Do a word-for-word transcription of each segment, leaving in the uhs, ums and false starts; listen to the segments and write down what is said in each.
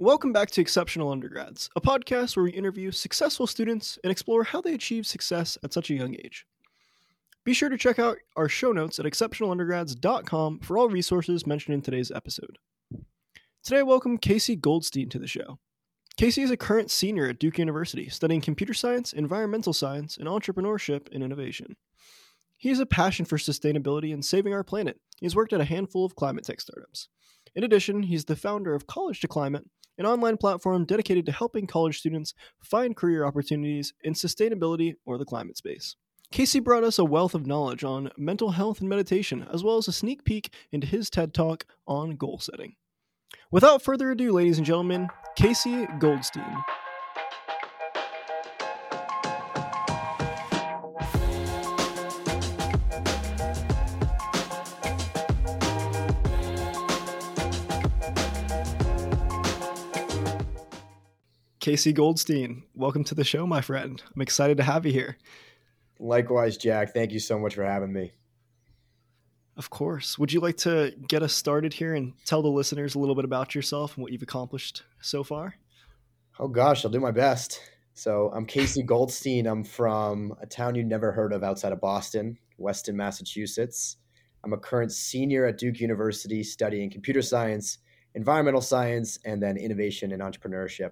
Welcome back to Exceptional Undergrads, a podcast where we interview successful students and explore how they achieve success at such a young age. Be sure to check out our show notes at exceptional undergrads dot com for all resources mentioned in today's episode. Today, I welcome Casey Goldstein to the show. Casey is a current senior at Duke University, studying computer science, environmental science, and entrepreneurship and innovation. He has a passion for sustainability and saving our planet. He's worked at a handful of climate tech startups. In addition, he's the founder of College to Climate, an online platform dedicated to helping college students find career opportunities in sustainability or the climate space. Casey brought us a wealth of knowledge on mental health and meditation, as well as a sneak peek into his TED Talk on goal setting. Without further ado, ladies and gentlemen, Casey Goldstein. Casey Goldstein, welcome to the show, my friend. I'm excited to have you here. Likewise, Jack. Thank you so much for having me. Of course. Would you like to get us started here and tell the listeners a little bit about yourself and what you've accomplished so far? Oh, gosh, I'll do my best. So I'm Casey Goldstein. I'm from a town you've never heard of outside of Boston, Weston, Massachusetts. I'm a current senior at Duke University studying computer science, environmental science, and then innovation and entrepreneurship.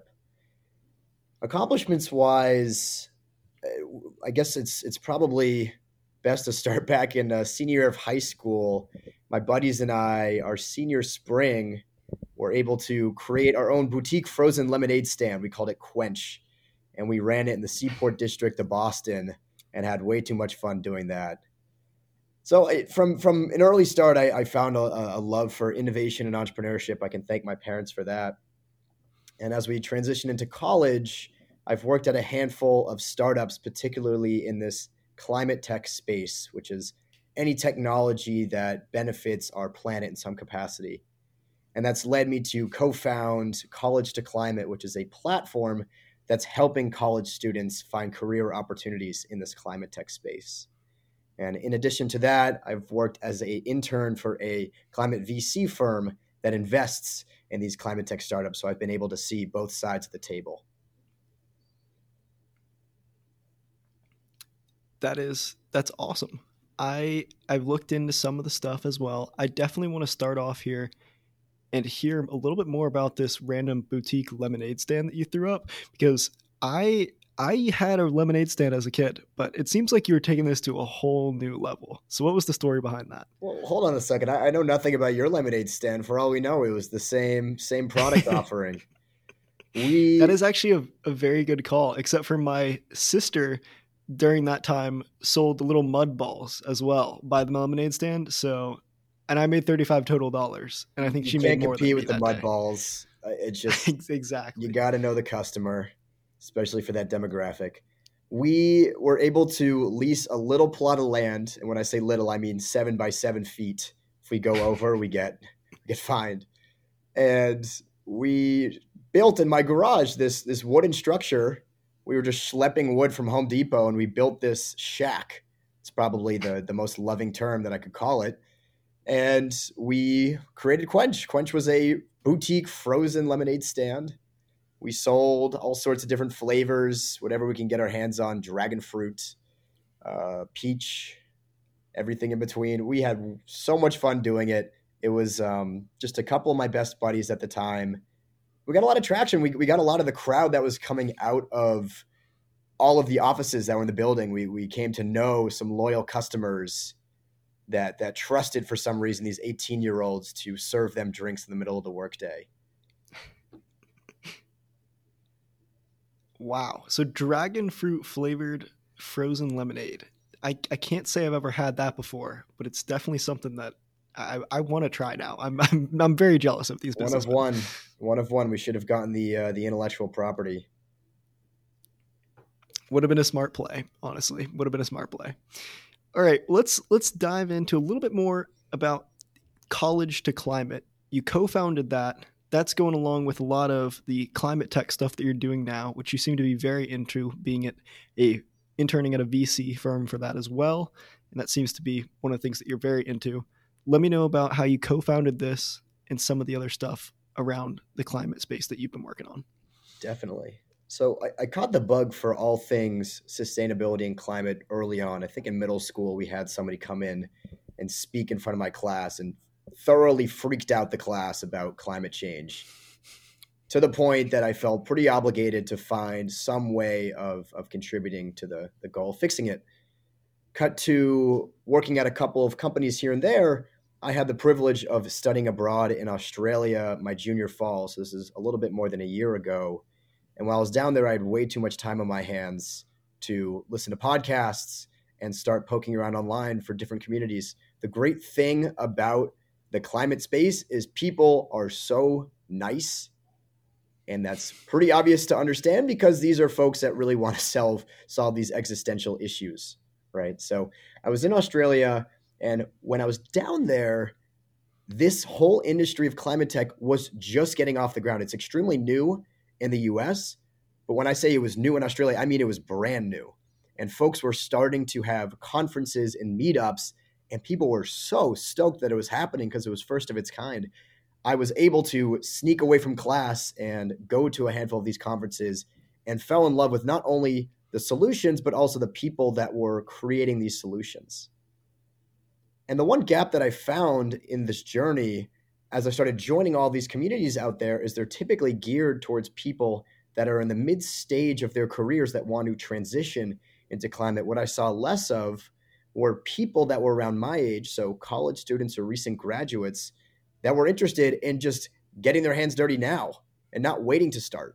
Accomplishments-wise, I guess it's it's probably best to start back in a senior year of high school. My buddies and I, our senior spring, were able to create our own boutique frozen lemonade stand. We called it Quench, and we ran it in the Seaport District of Boston and had way too much fun doing that. So from from an early start, I, I found a, a love for innovation and entrepreneurship. I can thank my parents for that. And as we transition into college, I've worked at a handful of startups, particularly in this climate tech space, which is any technology that benefits our planet in some capacity. And that's led me to co-found College to Climate, which is a platform that's helping college students find career opportunities in this climate tech space. And in addition to that, I've worked as an intern for a climate V C firm that invests in these climate tech startups. So I've been able to see both sides of the table. That is, that's awesome. I, I've looked into some of the stuff as well. I definitely want to start off here and hear a little bit more about this random boutique lemonade stand that you threw up, because I, I had a lemonade stand as a kid, but it seems like you were taking this to a whole new level. So what was the story behind that? Well, hold on a second. I, I know nothing about your lemonade stand. For all we know, it was the same same product offering. We That is actually a, a very good call, except for my sister during that time sold the little mud balls as well by the lemonade stand. So, and I made thirty-five total dollars, and I think she you made can't more compete than with me the that mud day. balls. Uh, It's just Exactly. you got to know the customer, especially for that demographic. We were able to lease a little plot of land, and when I say little, I mean seven by seven feet. If we go over, we get we get fined. And we built in my garage this this wooden structure. We were just schlepping wood from Home Depot, and we built this shack. It's probably the the most loving term that I could call it. And we created Quench. Quench was a boutique frozen lemonade stand. We sold all sorts of different flavors, whatever we can get our hands on, dragon fruit, uh, peach, everything in between. We had so much fun doing it. It was um, just a couple of my best buddies at the time. We got a lot of traction. We we got a lot of the crowd that was coming out of all of the offices that were in the building. We we came to know some loyal customers that that trusted for some reason these eighteen-year-olds to serve them drinks in the middle of the workday. Wow. So dragon fruit flavored frozen lemonade. I, I can't say I've ever had that before, but it's definitely something that I, I want to try now. I'm, I'm I'm very jealous of these One of businessmen. one. One of one. We should have gotten the uh, the intellectual property. Would have been a smart play, honestly. Would have been a smart play. All right, let's let's dive into a little bit more about College to Climate. You co-founded that. That's going along with a lot of the climate tech stuff that you're doing now, which you seem to be very into, being at a interning at a V C firm for that as well. And that seems to be one of the things that you're very into. Let me know about how you co-founded this and some of the other stuff around the climate space that you've been working on? Definitely. So I, I caught the bug for all things sustainability and climate early on. I think in middle school, we had somebody come in and speak in front of my class and thoroughly freaked out the class about climate change, to the point that I felt pretty obligated to find some way of, of contributing to the, the goal, fixing it. Cut to working at a couple of companies here and there. I had the privilege of studying abroad in Australia my junior fall. So this is a little bit more than a year ago. And while I was down there, I had way too much time on my hands to listen to podcasts and start poking around online for different communities. The great thing about the climate space is people are so nice. And that's pretty obvious to understand because these are folks that really want to solve, solve these existential issues, right? So I was in Australia, and when I was down there, this whole industry of climate tech was just getting off the ground. It's extremely new in the U S, but when I say it was new in Australia, I mean it was brand new. And folks were starting to have conferences and meetups, and people were so stoked that it was happening because it was first of its kind. I was able to sneak away from class and go to a handful of these conferences and fell in love with not only the solutions, but also the people that were creating these solutions. And the one gap that I found in this journey as I started joining all these communities out there is they're typically geared towards people that are in the mid stage of their careers that want to transition into climate. What I saw less of were people that were around my age, so college students or recent graduates, that were interested in just getting their hands dirty now and not waiting to start.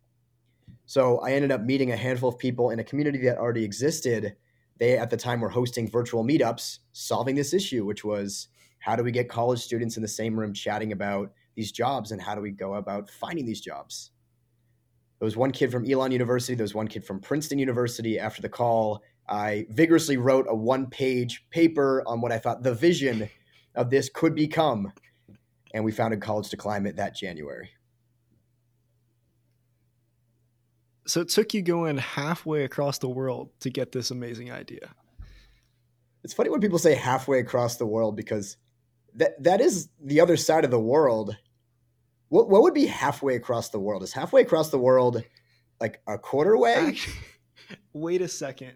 So I ended up meeting a handful of people in a community that already existed. They, at the time, were hosting virtual meetups, solving this issue, which was, how do we get college students in the same room chatting about these jobs, and how do we go about finding these jobs? There was one kid from Elon University. There was one kid from Princeton University. After the call, I vigorously wrote a one-page paper on what I thought the vision of this could become, and we founded College to Climate that January. So it took you going halfway across the world to get this amazing idea. It's funny when people say halfway across the world, because that that is the other side of the world. What what would be halfway across the world? Is halfway across the world like a quarter way? Actually, wait a second.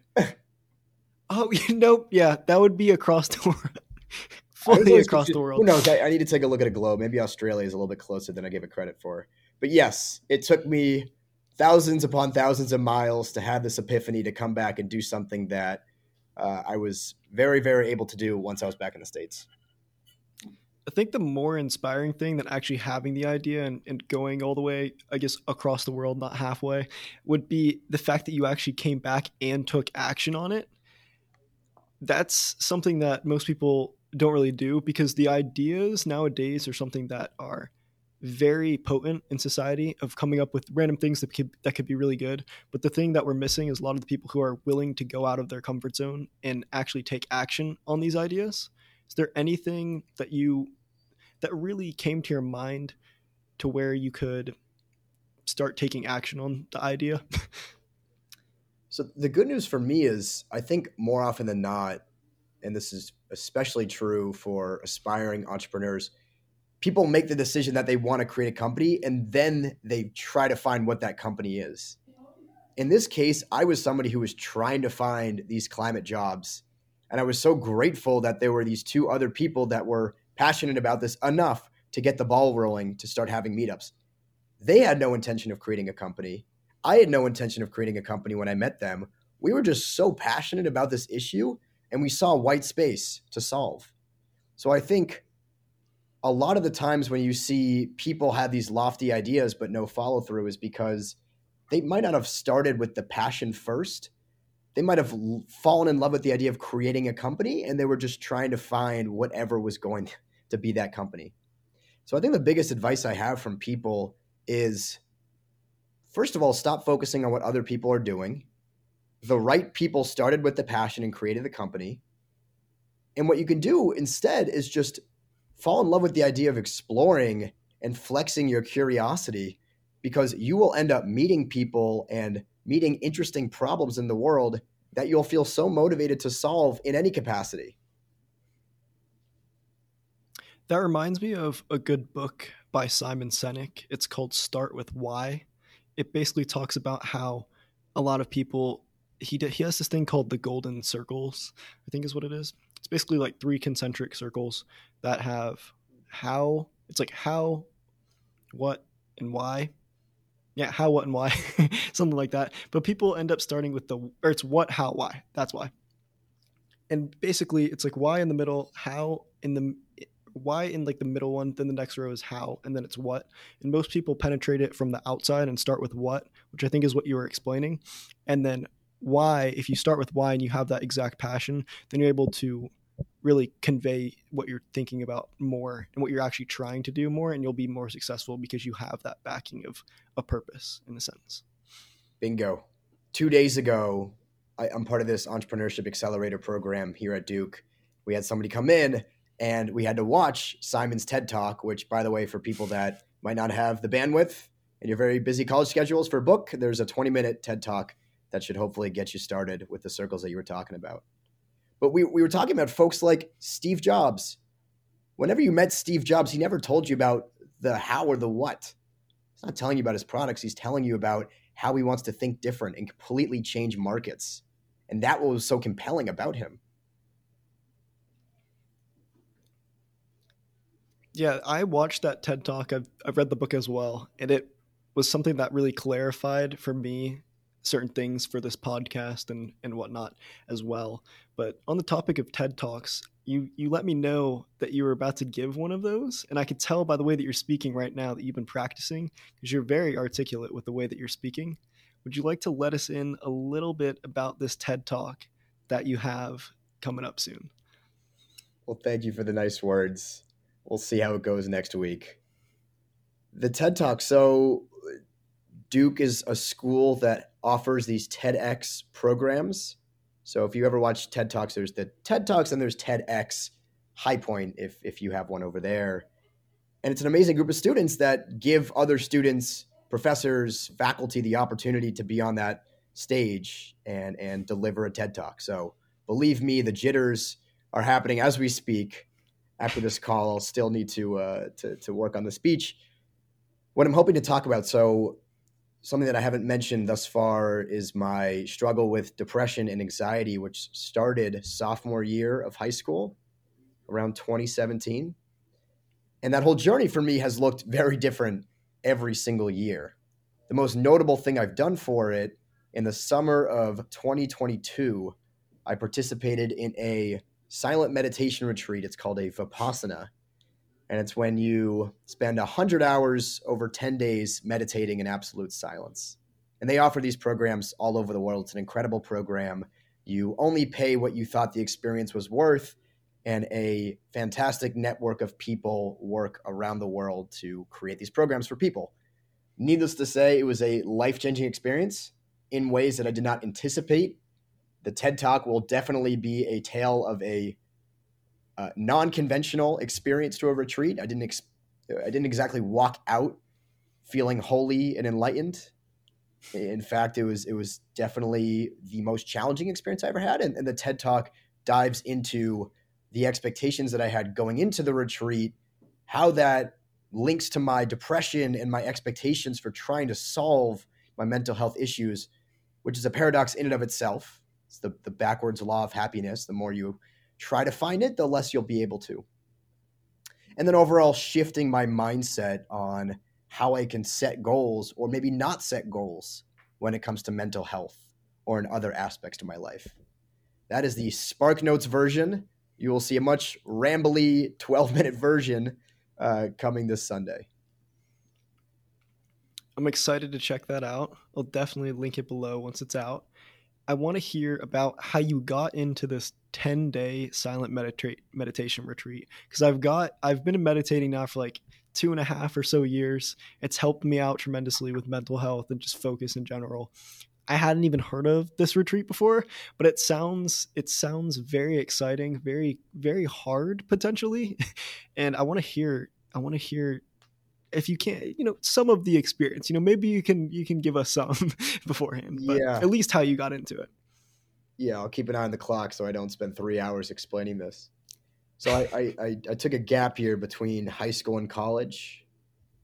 Oh, nope. Yeah, that would be across the world. Fully across confused. the world. Who knows? I, I need to take a look at a globe. Maybe Australia is a little bit closer than I gave it credit for. But yes, it took me thousands upon thousands of miles to have this epiphany to come back and do something that uh, I was very, very able to do once I was back in the States. I think the more inspiring thing than actually having the idea and, and going all the way, I guess, across the world, not halfway, would be the fact that you actually came back and took action on it. That's something that most people don't really do, because the ideas nowadays are something that are very potent in society, of coming up with random things that could, that could be really good. But the thing that we're missing is a lot of the people who are willing to go out of their comfort zone and actually take action on these ideas. Is there anything that you that really came to your mind to where you could start taking action on the idea? So the good news for me is, I think more often than not, and this is especially true for aspiring entrepreneurs, people make the decision that they want to create a company, and then they try to find what that company is. In this case, I was somebody who was trying to find these climate jobs, and I was so grateful that there were these two other people that were passionate about this enough to get the ball rolling to start having meetups. They had no intention of creating a company. I had no intention of creating a company when I met them. We were just so passionate about this issue, and we saw white space to solve. So I think a lot of the times when you see people have these lofty ideas but no follow through is because they might not have started with the passion first. They might have fallen in love with the idea of creating a company, and they were just trying to find whatever was going to be that company. So I think the biggest advice I have from people is, first of all, stop focusing on what other people are doing. The right people started with the passion and created the company. And what you can do instead is just fall in love with the idea of exploring and flexing your curiosity, because you will end up meeting people and meeting interesting problems in the world that you'll feel so motivated to solve in any capacity. That reminds me of a good book by Simon Sinek. It's called Start with Why. It basically talks about how a lot of people, he he has this thing called the golden circles, I think is what it is. It's basically like three concentric circles that have how, it's like how, what, and why. Yeah, how, what, and why, something like that. But people end up starting with the, or it's what, how, why. That's why. And basically, it's like why in the middle, how in the, why in like the middle one, then the next row is how, and then it's what. And most people penetrate it from the outside and start with what, which I think is what you were explaining. And then why, if you start with why and you have that exact passion, then you're able to really convey what you're thinking about more and what you're actually trying to do more, and you'll be more successful because you have that backing of a purpose in a sense. Bingo. Two days ago, I, I'm part of this entrepreneurship accelerator program here at Duke. We had somebody come in and we had to watch Simon's TED Talk, which, by the way, for people that might not have the bandwidth and your very busy college schedules for a book, there's a twenty minute TED Talk that should hopefully get you started with the circles that you were talking about. But we, we were talking about folks like Steve Jobs. Whenever you met Steve Jobs, he never told you about the how or the what. He's not telling you about his products. He's telling you about how he wants to think different and completely change markets. And that was so compelling about him. Yeah, I watched that TED Talk. I've, I've read the book as well. And it was something that really clarified for me certain things for this podcast and, and whatnot as well. But on the topic of TED Talks, you, you let me know that you were about to give one of those. And I could tell by the way that you're speaking right now that you've been practicing, because you're very articulate with the way that you're speaking. Would you like to let us in a little bit about this TED Talk that you have coming up soon? Well, thank you for the nice words. We'll see how it goes next week. The TED Talk. So Duke is a school that offers these TEDx programs. So if you ever watch TED Talks, there's the TED Talks and there's TEDx High Point if, if you have one over there. And it's an amazing group of students that give other students, professors, faculty the opportunity to be on that stage and, and deliver a TED Talk. So believe me, the jitters are happening as we speak. After this call, I'll still need to, uh, to, to work on the speech. What I'm hoping to talk about, so something that I haven't mentioned thus far is my struggle with depression and anxiety, which started sophomore year of high school around twenty seventeen. And that whole journey for me has looked very different every single year. The most notable thing I've done for it, in the summer of twenty twenty-two, I participated in a silent meditation retreat. It's called a Vipassana. And it's when you spend one hundred hours over ten days meditating in absolute silence. And they offer these programs all over the world. It's an incredible program. You only pay what you thought the experience was worth, and a fantastic network of people work around the world to create these programs for people. Needless to say, it was a life-changing experience in ways that I did not anticipate. The TED Talk will definitely be a tale of a Uh, non-conventional experience to a retreat. I didn't ex- I didn't exactly walk out feeling holy and enlightened. In fact, it was it was definitely the most challenging experience I ever had. And, and the TED Talk dives into the expectations that I had going into the retreat, how that links to my depression and my expectations for trying to solve my mental health issues, which is a paradox in and of itself. It's the, the backwards law of happiness. The more you try to find it, the less you'll be able to. And then overall shifting my mindset on how I can set goals or maybe not set goals when it comes to mental health or in other aspects to my life. That is the SparkNotes version. You will see a much rambly twelve minute version uh, coming this Sunday. I'm excited to check that out. I'll definitely link it below once it's out. I want to hear about how you got into this ten day silent medita- meditation retreat. Cause I've got, I've been meditating now for like two and a half or so years. It's helped me out tremendously with mental health and just focus in general. I hadn't even heard of this retreat before, but it sounds, it sounds very exciting, very, very hard potentially. And I want to hear, I want to hear if you can't, you know, some of the experience, you know, maybe you can, you can give us some beforehand, but Yeah. at least how you got into it. Yeah. I'll keep an eye on the clock so I don't spend three hours explaining this. So I, I, I, I took a gap year between high school and college.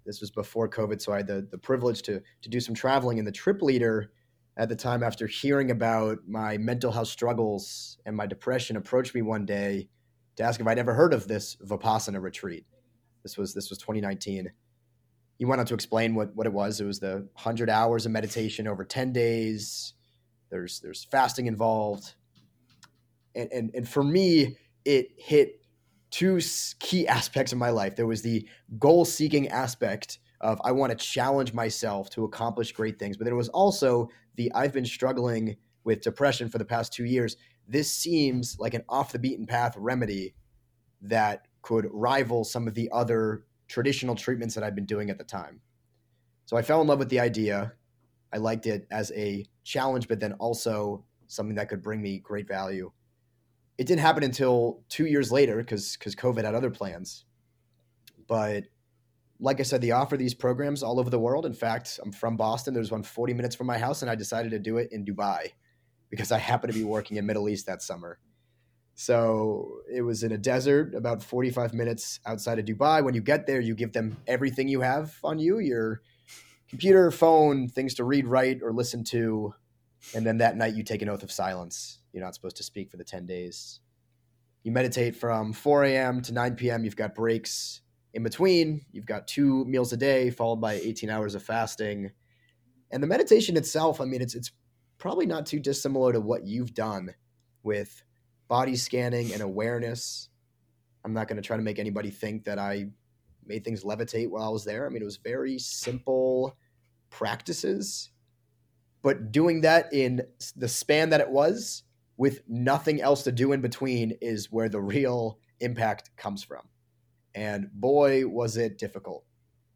This was before COVID, so I had the, the privilege to, to do some traveling. And the trip leader at the time, after hearing about my mental health struggles and my depression, approached me one day to ask if I'd ever heard of this Vipassana retreat. This was this was twenty nineteen. He went on to explain what, what it was. It was the one hundred hours of meditation over ten days. There's there's fasting involved. And, and, and for me, it hit two key aspects of my life. There was the goal-seeking aspect of I want to challenge myself to accomplish great things. But there was also the I've been struggling with depression for the past two years. This seems like an off-the-beaten-path remedy that could rival some of the other traditional treatments that I've been doing at the time. So I fell in love with the idea. I liked it as a challenge, but then also something that could bring me great value. It didn't happen until two years later because because COVID had other plans. But like I said, they offer these programs all over the world. In fact, I'm from Boston. There's one forty minutes from my house, and I decided to do it in Dubai because I happened to be working in Middle East that summer. So it was in a desert about forty-five minutes outside of Dubai. When you get there, you give them everything you have on you, your computer, phone, things to read, write, or listen to. And then that night you take an oath of silence. You're not supposed to speak for the ten days. You meditate from four a.m. to nine p.m. You've got breaks in between. You've got two meals a day followed by eighteen hours of fasting. And the meditation itself, I mean, it's it's probably not too dissimilar to what you've done with body scanning and awareness. I'm not going to try to make anybody think that I made things levitate while I was there. I mean, it was very simple practices, but doing that in the span that it was with nothing else to do in between is where the real impact comes from. And boy, was it difficult.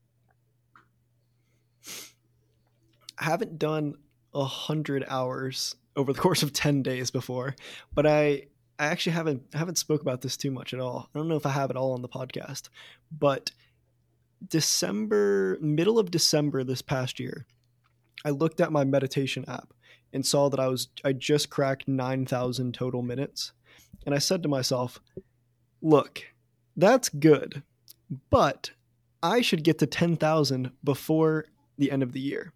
I haven't done a hundred hours over the course of ten days before, but I, I actually haven't, I haven't spoke about this too much at all. I don't know if I have it all on the podcast, but December, middle of December this past year, I looked at my meditation app and saw that I was, I just cracked nine thousand total minutes. And I said to myself, look, that's good, but I should get to ten thousand before the end of the year.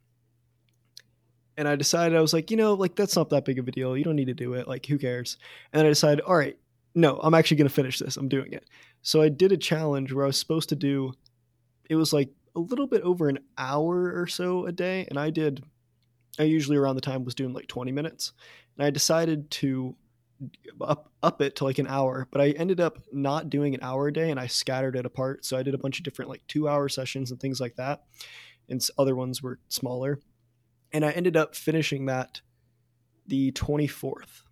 And I decided, I was like, you know, like that's not that big of a deal. You don't need to do it. Like, who cares? And then I decided, all right, no, I'm actually going to finish this. I'm doing it. So I did a challenge where I was supposed to do, it was like a little bit over an hour or so a day. And I did, I usually around the time was doing like twenty minutes. And I decided to up, up it to like an hour, but I ended up not doing an hour a day and I scattered it apart. So I did a bunch of different like two hour sessions and things like that. And other ones were smaller. And I ended up finishing that the twenty-fourth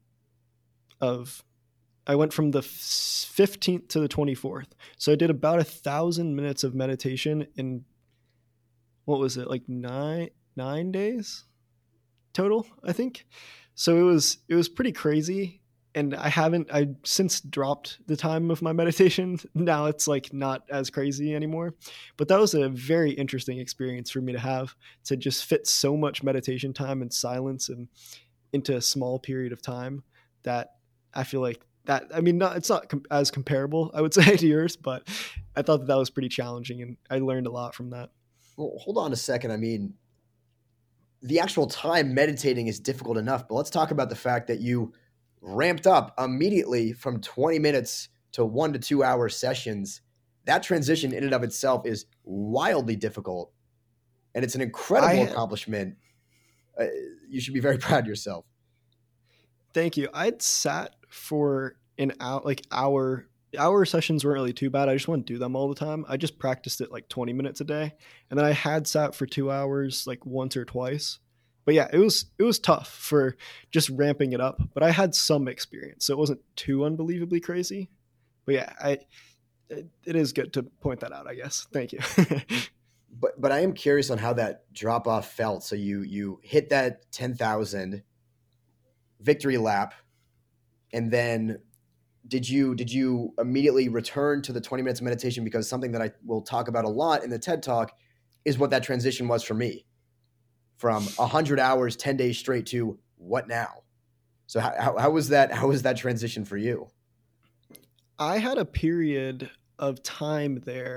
of, I went from the fifteenth to the twenty-fourth. So I did about a thousand minutes of meditation in, what was it, like nine, nine days total, I think. So it was, it was pretty crazy. And I haven't, I since dropped the time of my meditation. Now it's like not as crazy anymore, but that was a very interesting experience for me to have, to just fit so much meditation time and silence and into a small period of time that I feel like that, I mean, not, it's not com- as comparable, I would say, to yours, but I thought that that was pretty challenging and I learned a lot from that. Well, hold on a second. I mean, the actual time meditating is difficult enough, but let's talk about the fact that you ramped up immediately from twenty minutes to one to two hour sessions. That transition in and of itself is wildly difficult. And it's an incredible I, accomplishment. Uh, you should be very proud of yourself. Thank you. I'd sat for an hour, like hour, hour sessions weren't really too bad. I just wouldn't do them all the time. I just practiced it like twenty minutes a day. And then I had sat for two hours, like once or twice. But yeah, it was it was tough for just ramping it up. But I had some experience, so it wasn't too unbelievably crazy. But yeah, I it, it is good to point that out, I guess. Thank you. but but I am curious on how that drop off felt. So you you hit that ten thousand victory lap, and then did you did you immediately return to the twenty minutes of meditation? Because something that I will talk about a lot in the TED Talk is what that transition was for me. From one hundred hours, ten days straight to what now? So how, how, how was that? How was that transition for you? I had a period of time there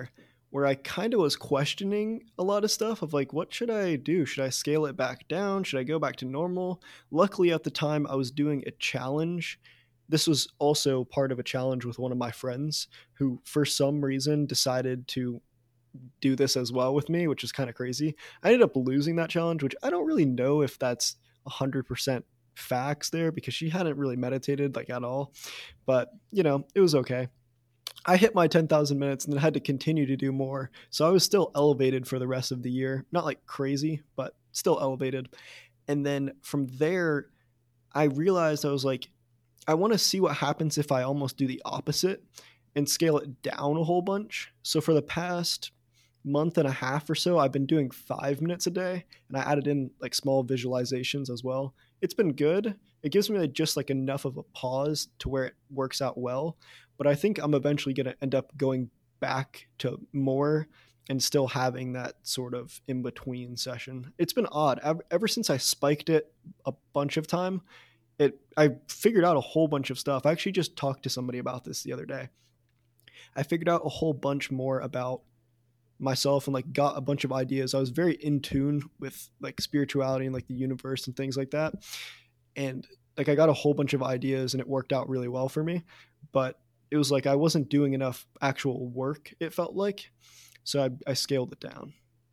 where I kind of was questioning a lot of stuff of like, what should I do? Should I scale it back down? Should I go back to normal? Luckily, at the time, I was doing a challenge. This was also part of a challenge with one of my friends who, for some reason, decided to do this as well with me, which is kind of crazy. I ended up losing that challenge, which I don't really know if that's one hundred percent facts there because she hadn't really meditated like at all. But, you know, it was okay. I hit my ten thousand minutes and then had to continue to do more. So I was still elevated for the rest of the year. Not like crazy, but still elevated. And then from there, I realized I was like, I want to see what happens if I almost do the opposite and scale it down a whole bunch. So for the past month and a half or so, I've been doing five minutes a day, and I added in like small visualizations as well. It's been good. It gives me like just like enough of a pause to where it works out well. But I think I'm eventually going to end up going back to more and still having that sort of in between session. It's been odd. Ever, ever since I spiked it a bunch of time, it I figured out a whole bunch of stuff. I actually just talked to somebody about this the other day. I figured out a whole bunch more about myself and like got a bunch of ideas. I was very in tune with like spirituality and like the universe and things like that. And like I got a whole bunch of ideas and it worked out really well for me. But it was like I wasn't doing enough actual work, it felt like. So I, I scaled it down.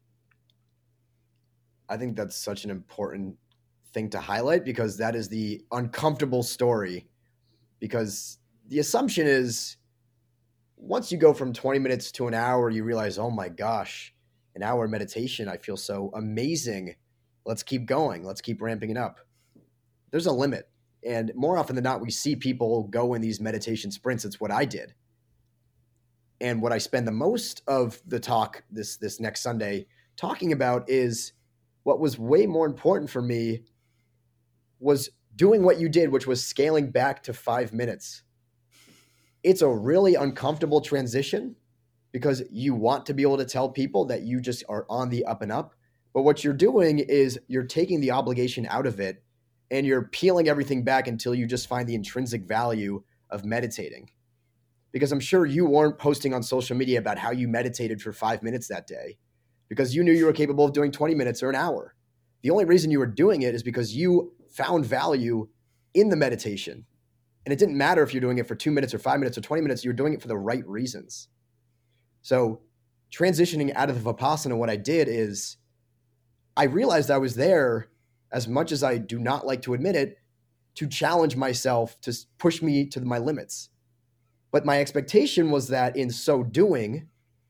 I think that's such an important thing to highlight because that is the uncomfortable story. Because the assumption is once you go from twenty minutes to an hour, you realize, oh my gosh, an hour meditation, I feel so amazing. Let's keep going. Let's keep ramping it up. There's a limit. And more often than not, we see people go in these meditation sprints. It's what I did. And what I spend the most of the talk this, this next Sunday talking about is what was way more important for me was doing what you did, which was scaling back to five minutes. It's a really uncomfortable transition because you want to be able to tell people that you just are on the up and up. But what you're doing is you're taking the obligation out of it and you're peeling everything back until you just find the intrinsic value of meditating. Because I'm sure you weren't posting on social media about how you meditated for five minutes that day because you knew you were capable of doing twenty minutes or an hour. The only reason you were doing it is because you found value in the meditation. And it didn't matter if you're doing it for two minutes or five minutes or twenty minutes, you were doing it for the right reasons. So transitioning out of the Vipassana, what I did is I realized I was there, as much as I do not like to admit it, to challenge myself, to push me to my limits. But my expectation was that in so doing,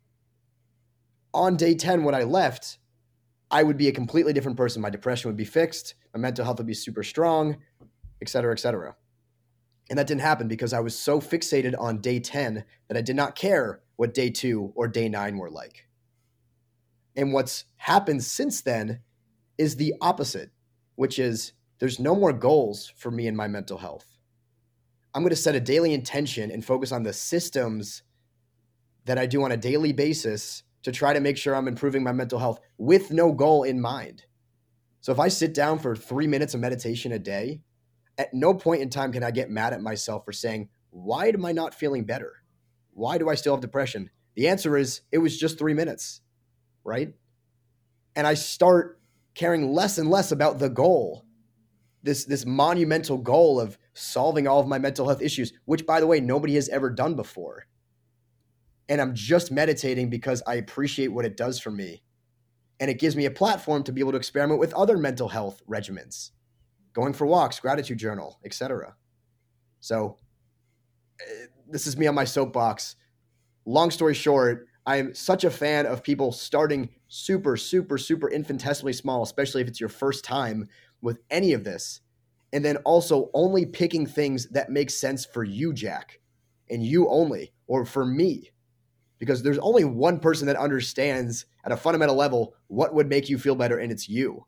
on day ten when I left, I would be a completely different person. My depression would be fixed, my mental health would be super strong, et cetera, et cetera. And that didn't happen because I was so fixated on day ten that I did not care what day two or day nine were like. And what's happened since then is the opposite, which is there's no more goals for me and my mental health. I'm going to set a daily intention and focus on the systems that I do on a daily basis to try to make sure I'm improving my mental health with no goal in mind. So if I sit down for three minutes of meditation a day, at no point in time can I get mad at myself for saying, why am I not feeling better? Why do I still have depression? The answer is it was just three minutes, right? And I start caring less and less about the goal, this, this monumental goal of solving all of my mental health issues, which, by the way, nobody has ever done before. And I'm just meditating because I appreciate what it does for me. And it gives me a platform to be able to experiment with other mental health regimens, going for walks, gratitude journal, et cetera. So uh, this is me on my soapbox. Long story short, I am such a fan of people starting super, super, super infinitesimally small, especially if it's your first time with any of this. And then also only picking things that make sense for you, Jack, and you only, or for me. Because there's only one person that understands at a fundamental level what would make you feel better, and it's you.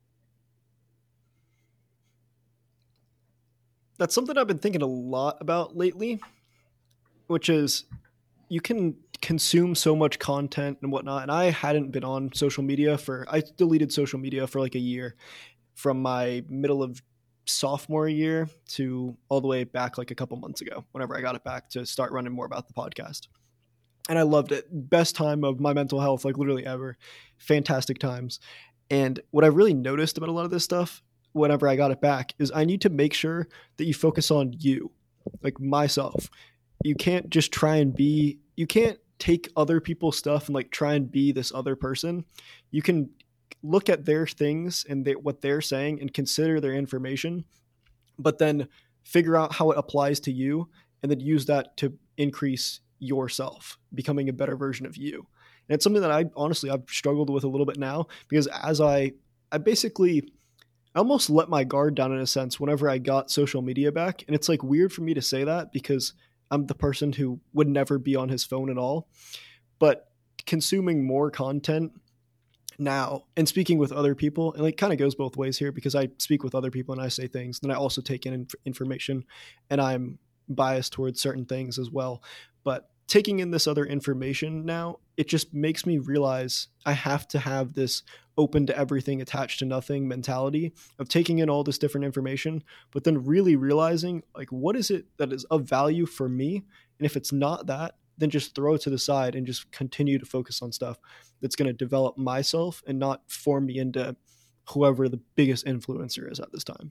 That's something I've been thinking a lot about lately, which is you can consume so much content and whatnot. And I hadn't been on social media for, I deleted social media for like a year from my middle of sophomore year to all the way back like a couple months ago, whenever I got it back to start running more about the podcast. and I loved it. Best time of my mental health, like literally ever. Fantastic times. And what I really noticed about a lot of this stuff whenever I got it back is I need to make sure that you focus on you, like myself. You can't just try and be, you can't take other people's stuff and like try and be this other person. You can look at their things and they, what they're saying and consider their information, but then figure out how it applies to you and then use that to increase yourself, becoming a better version of you. And it's something that I honestly, I've struggled with a little bit now because as I, I basically I almost let my guard down in a sense whenever I got social media back. And it's like weird for me to say that because I'm the person who would never be on his phone at all. But consuming more content now and speaking with other people, and like kind of goes both ways here because I speak with other people and I say things, then I also take in inf- information and I'm biased towards certain things as well. But taking in this other information now, it just makes me realize I have to have this open to everything, attached to nothing mentality of taking in all this different information, but then really realizing like, what is it that is of value for me? And if it's not that, then just throw it to the side and just continue to focus on stuff that's going to develop myself and not form me into whoever the biggest influencer is at this time.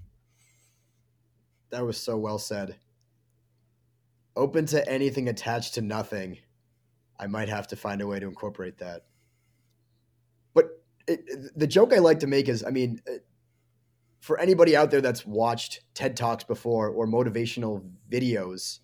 That was so well said. Open to anything, attached to nothing. I might have to find a way to incorporate that. But it, the joke I like to make is, I mean, for anybody out there that's watched TED Talks before or motivational videos,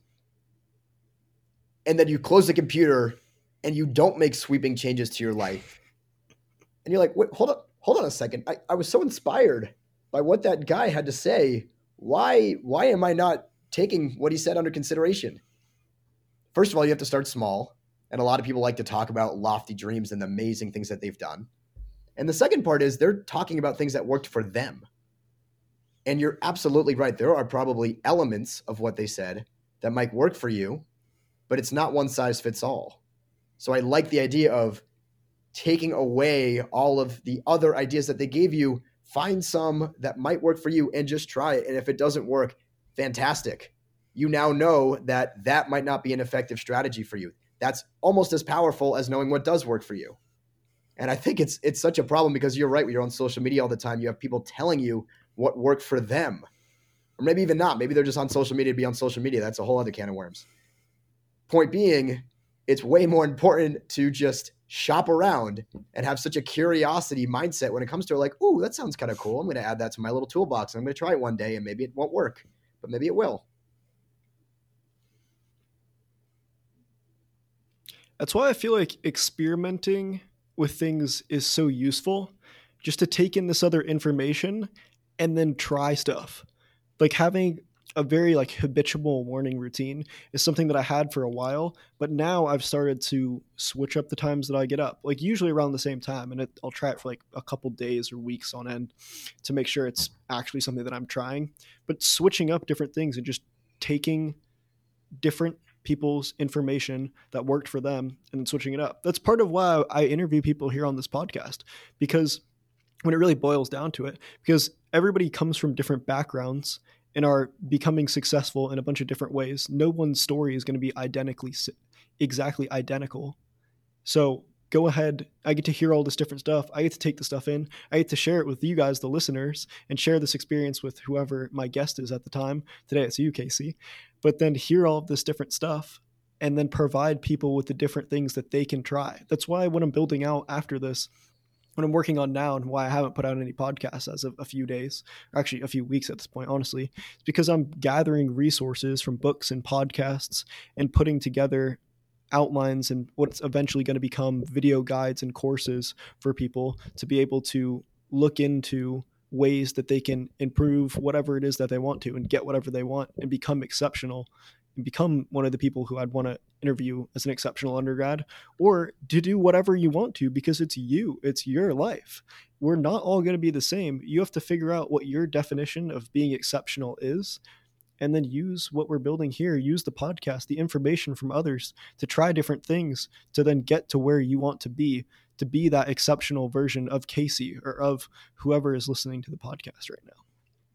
and then you close the computer and you don't make sweeping changes to your life, and you're like, wait, hold on, hold on a second. I, I was so inspired by what that guy had to say. Why, why am I not taking what he said under consideration? First of all, you have to start small. And a lot of people like to talk about lofty dreams and the amazing things that they've done. And the second part is they're talking about things that worked for them. And you're absolutely right. There are probably elements of what they said that might work for you, but it's not one size fits all. So I like the idea of taking away all of the other ideas that they gave you, find some that might work for you and just try it. And if it doesn't work, fantastic. You now know that that might not be an effective strategy for you. That's almost as powerful as knowing what does work for you. And I think it's it's such a problem because you're right. When you're on social media all the time, you have people telling you what worked for them. Or maybe even not. Maybe they're just on social media to be on social media. That's a whole other can of worms. Point being, it's way more important to just shop around and have such a curiosity mindset when it comes to like, ooh, that sounds kind of cool. I'm going to add that to my little toolbox. I'm going to try it one day and maybe it won't work, but maybe it will. That's why I feel like experimenting with things is so useful, just to take in this other information and then try stuff. Like having a very like habitual morning routine is something that I had for a while, but now I've started to switch up the times that I get up, like usually around the same time. And it, I'll try it for like a couple days or weeks on end to make sure it's actually something that I'm trying, but switching up different things and just taking different people's information that worked for them and then switching it up. That's part of why I interview people here on this podcast, because when it really boils down to it, because everybody comes from different backgrounds and are becoming successful in a bunch of different ways. No one's story is going to be identically exactly identical. So go ahead. I get to hear all this different stuff. I get to take the stuff in. I get to share it with you guys, the listeners, and share this experience with whoever my guest is at the time. Today it's you, Casey. But then hear all of this different stuff and then provide people with the different things that they can try. That's why when I'm building out after this, what I'm working on now and why I haven't put out any podcasts as of a few days, or actually a few weeks at this point, honestly, it's because I'm gathering resources from books and podcasts and putting together outlines and what's eventually going to become video guides and courses for people to be able to look into ways that they can improve whatever it is that they want to and get whatever they want and become exceptional and become one of the people who I'd want to interview as an exceptional undergrad, or to do whatever you want to, because it's you, it's your life. We're not all going to be the same. You have to figure out what your definition of being exceptional is, and then use what we're building here, use the podcast, the information from others to try different things to then get to where you want to be, to be that exceptional version of Casey or of whoever is listening to the podcast right now.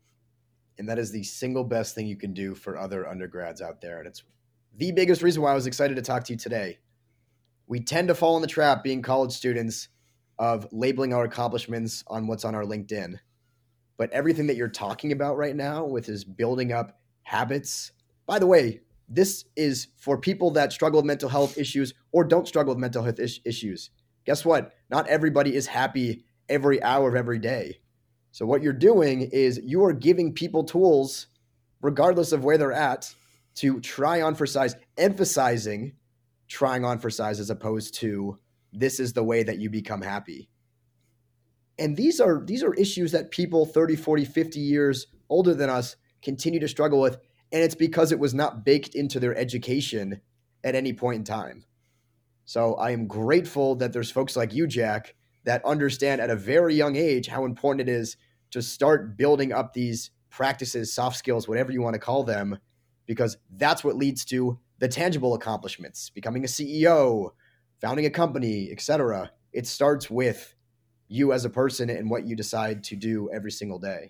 And that is the single best thing you can do for other undergrads out there. And it's the biggest reason why I was excited to talk to you today. we tend to fall in the trap being college students of labeling our accomplishments on what's on our LinkedIn. But everything that you're talking about right now with is building up habits. By the way, this is for people that struggle with mental health issues or don't struggle with mental health is- issues. Guess what? Not everybody is happy every hour of every day. So what you're doing is you are giving people tools, regardless of where they're at, to try on for size, emphasizing trying on for size as opposed to this is the way that you become happy. And these are these are issues that people thirty, forty, fifty years older than us continue to struggle with. And it's because it was not baked into their education at any point in time. So I am grateful that there's folks like you, Jack, that understand at a very young age how important it is to start building up these practices, soft skills, whatever you want to call them, because that's what leads to the tangible accomplishments, becoming a C E O, founding a company, et cetera. It starts with you as a person and what you decide to do every single day.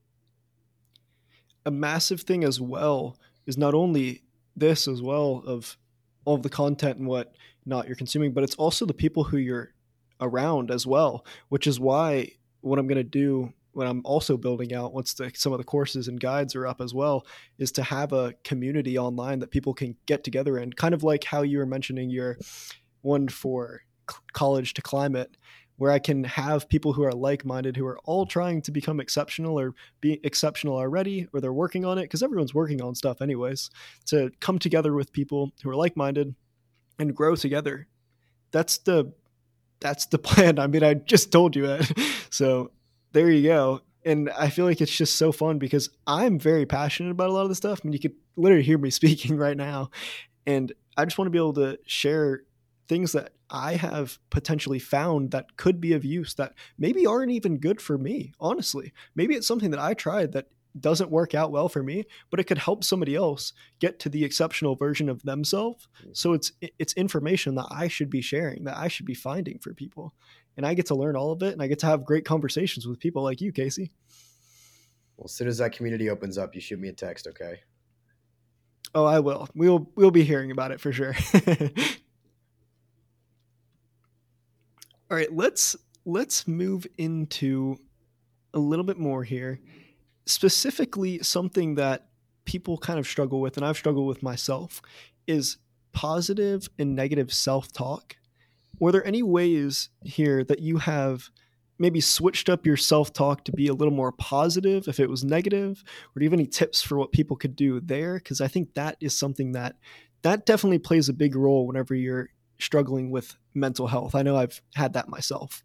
A massive thing as well is not only this as well of all of the content and what not you're consuming, but it's also the people who you're around as well, which is why what I'm going to do when I'm also building out, once the, some of the courses and guides are up as well, is to have a community online that people can get together in, kind of like how you were mentioning your one for college to climate, where I can have people who are like-minded, who are all trying to become exceptional or be exceptional already, or they're working on it, because everyone's working on stuff anyways, to come together with people who are like-minded and grow together. That's the, that's the plan. I mean, I just told you that. So there you go. And I feel like it's just so fun because I'm very passionate about a lot of this stuff. I mean, you could literally hear me speaking right now. And I just want to be able to share things that I have potentially found that could be of use that maybe aren't even good for me, honestly. Maybe it's something that I tried that doesn't work out well for me, but it could help somebody else get to the exceptional version of themselves. So it's it's information that I should be sharing, that I should be finding for people. And I get to learn all of it, and I get to have great conversations with people like you, Casey. Well, as soon as that community opens up, you shoot me a text, okay? Oh, I will. We'll we'll be hearing about it for sure. All right, let's let's move into a little bit more here. Specifically, something that people kind of struggle with, and I've struggled with myself, is positive and negative self-talk. Were there any ways here that you have maybe switched up your self-talk to be a little more positive if it was negative? Or do you have any tips for what people could do there? Because I think that is something that that definitely plays a big role whenever you're struggling with mental health. I know I've had that myself.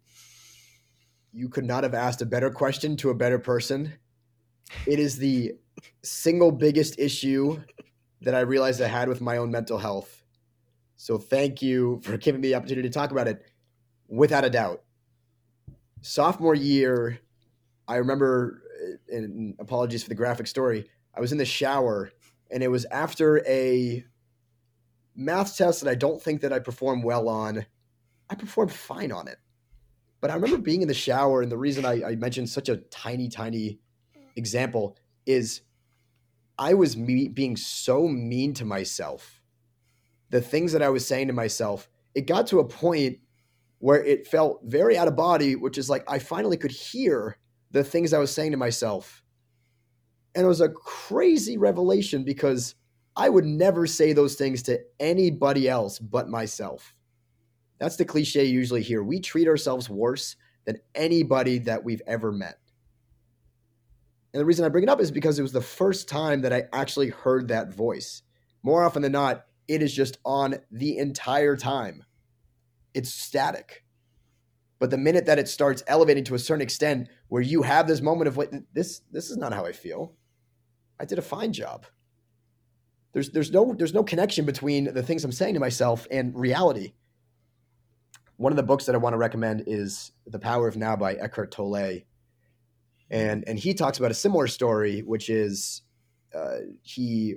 You could not have asked a better question to a better person. It is the single biggest issue that I realized I had with my own mental health. So thank you for giving me the opportunity to talk about it. Without a doubt. Sophomore year, I remember, and apologies for the graphic story, I was in the shower, and it was after a math test that I don't think that I performed well on. I performed fine on it. But I remember being in the shower, and the reason I, I mentioned such a tiny, tiny example is I was me being so mean to myself. The things that I was saying to myself, it got to a point where it felt very out of body, which is like I finally could hear the things I was saying to myself. And it was a crazy revelation because I would never say those things to anybody else but myself. That's the cliche you usually hear. We treat ourselves worse than anybody that we've ever met. And the reason I bring it up is because it was the first time that I actually heard that voice. More often than not, it is just on the entire time. It's static. But the minute that it starts elevating to a certain extent where you have this moment of like, this, this is not how I feel. I did a fine job. There's, there's no, there's no connection between the things I'm saying to myself and reality. One of the books that I want to recommend is The Power of Now by Eckhart Tolle. And, and he talks about a similar story, which is uh, he,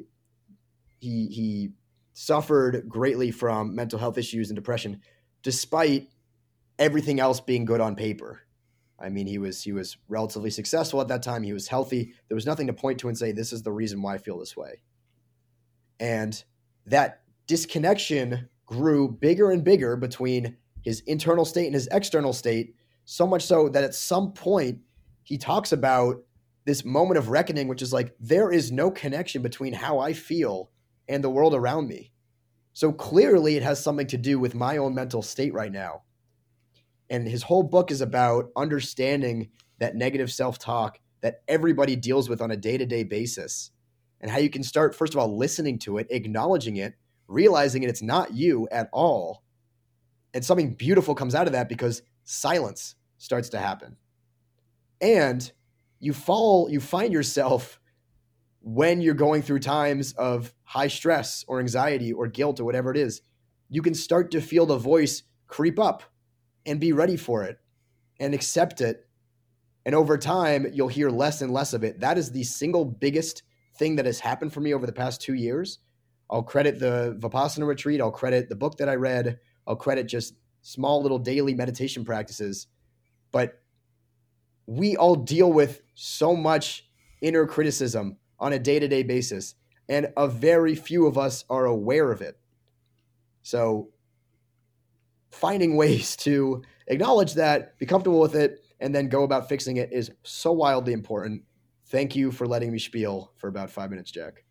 he, he suffered greatly from mental health issues and depression, despite everything else being good on paper. I mean, he was, he was relatively successful at that time. He was healthy. There was nothing to point to and say, this is the reason why I feel this way. And that disconnection grew bigger and bigger between his internal state and his external state, so much so that at some point he talks about this moment of reckoning, which is like, there is no connection between how I feel and the world around me. So clearly it has something to do with my own mental state right now. And his whole book is about understanding that negative self-talk that everybody deals with on a day-to-day basis, and how you can start, first of all, listening to it, acknowledging it, realizing it, it's not you at all. And something beautiful comes out of that because silence starts to happen. And you fall, you find yourself when you're going through times of high stress or anxiety or guilt or whatever it is, you can start to feel the voice creep up and be ready for it and accept it. And over time, you'll hear less and less of it. That is the single biggest thing that has happened for me over the past two years. I'll credit the Vipassana retreat. I'll credit the book that I read. I'll credit just small little daily meditation practices. But we all deal with so much inner criticism on a day-to-day basis, and a very few of us are aware of it. So finding ways to acknowledge that, be comfortable with it, and then go about fixing it is so wildly important. Thank you for letting me spiel for about five minutes, Jack.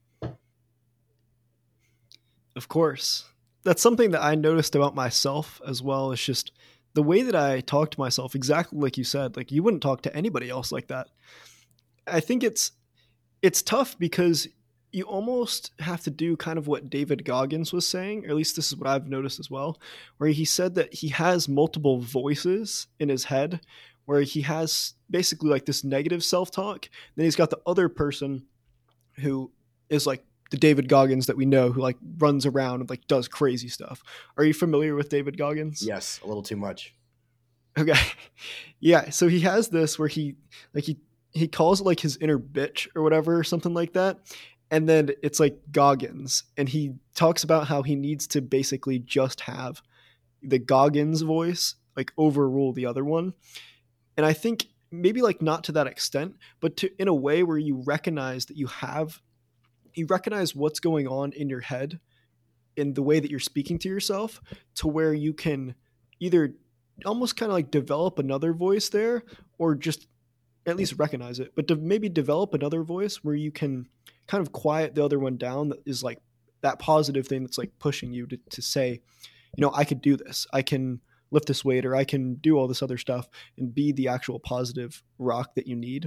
Of course. That's something that I noticed about myself as well. It's just the way that I talk to myself, exactly like you said. Like, you wouldn't talk to anybody else like that. I think it's it's tough because you almost have to do kind of what David Goggins was saying, or at least this is what I've noticed as well, where he said that he has multiple voices in his head, where he has basically like this negative self-talk. Then he's got the other person who is like the David Goggins that we know, who like runs around and like does crazy stuff. Are you familiar with David Goggins? Yes, a little too much. Okay. Yeah. So he has this where he like he he calls it like his inner bitch or whatever, or something like that. And then it's like Goggins. And he talks about how he needs to basically just have the Goggins voice like overrule the other one. And I think maybe like not to that extent, but to in a way where you recognize that you have, you recognize what's going on in your head in the way that you're speaking to yourself, to where you can either almost kind of like develop another voice there, or just at least recognize it, but to maybe develop another voice where you can kind of quiet the other one down. That is like that positive thing that's like pushing you to, to say, you know, I could do this. I can lift this weight, or I can do all this other stuff, and be the actual positive rock that you need.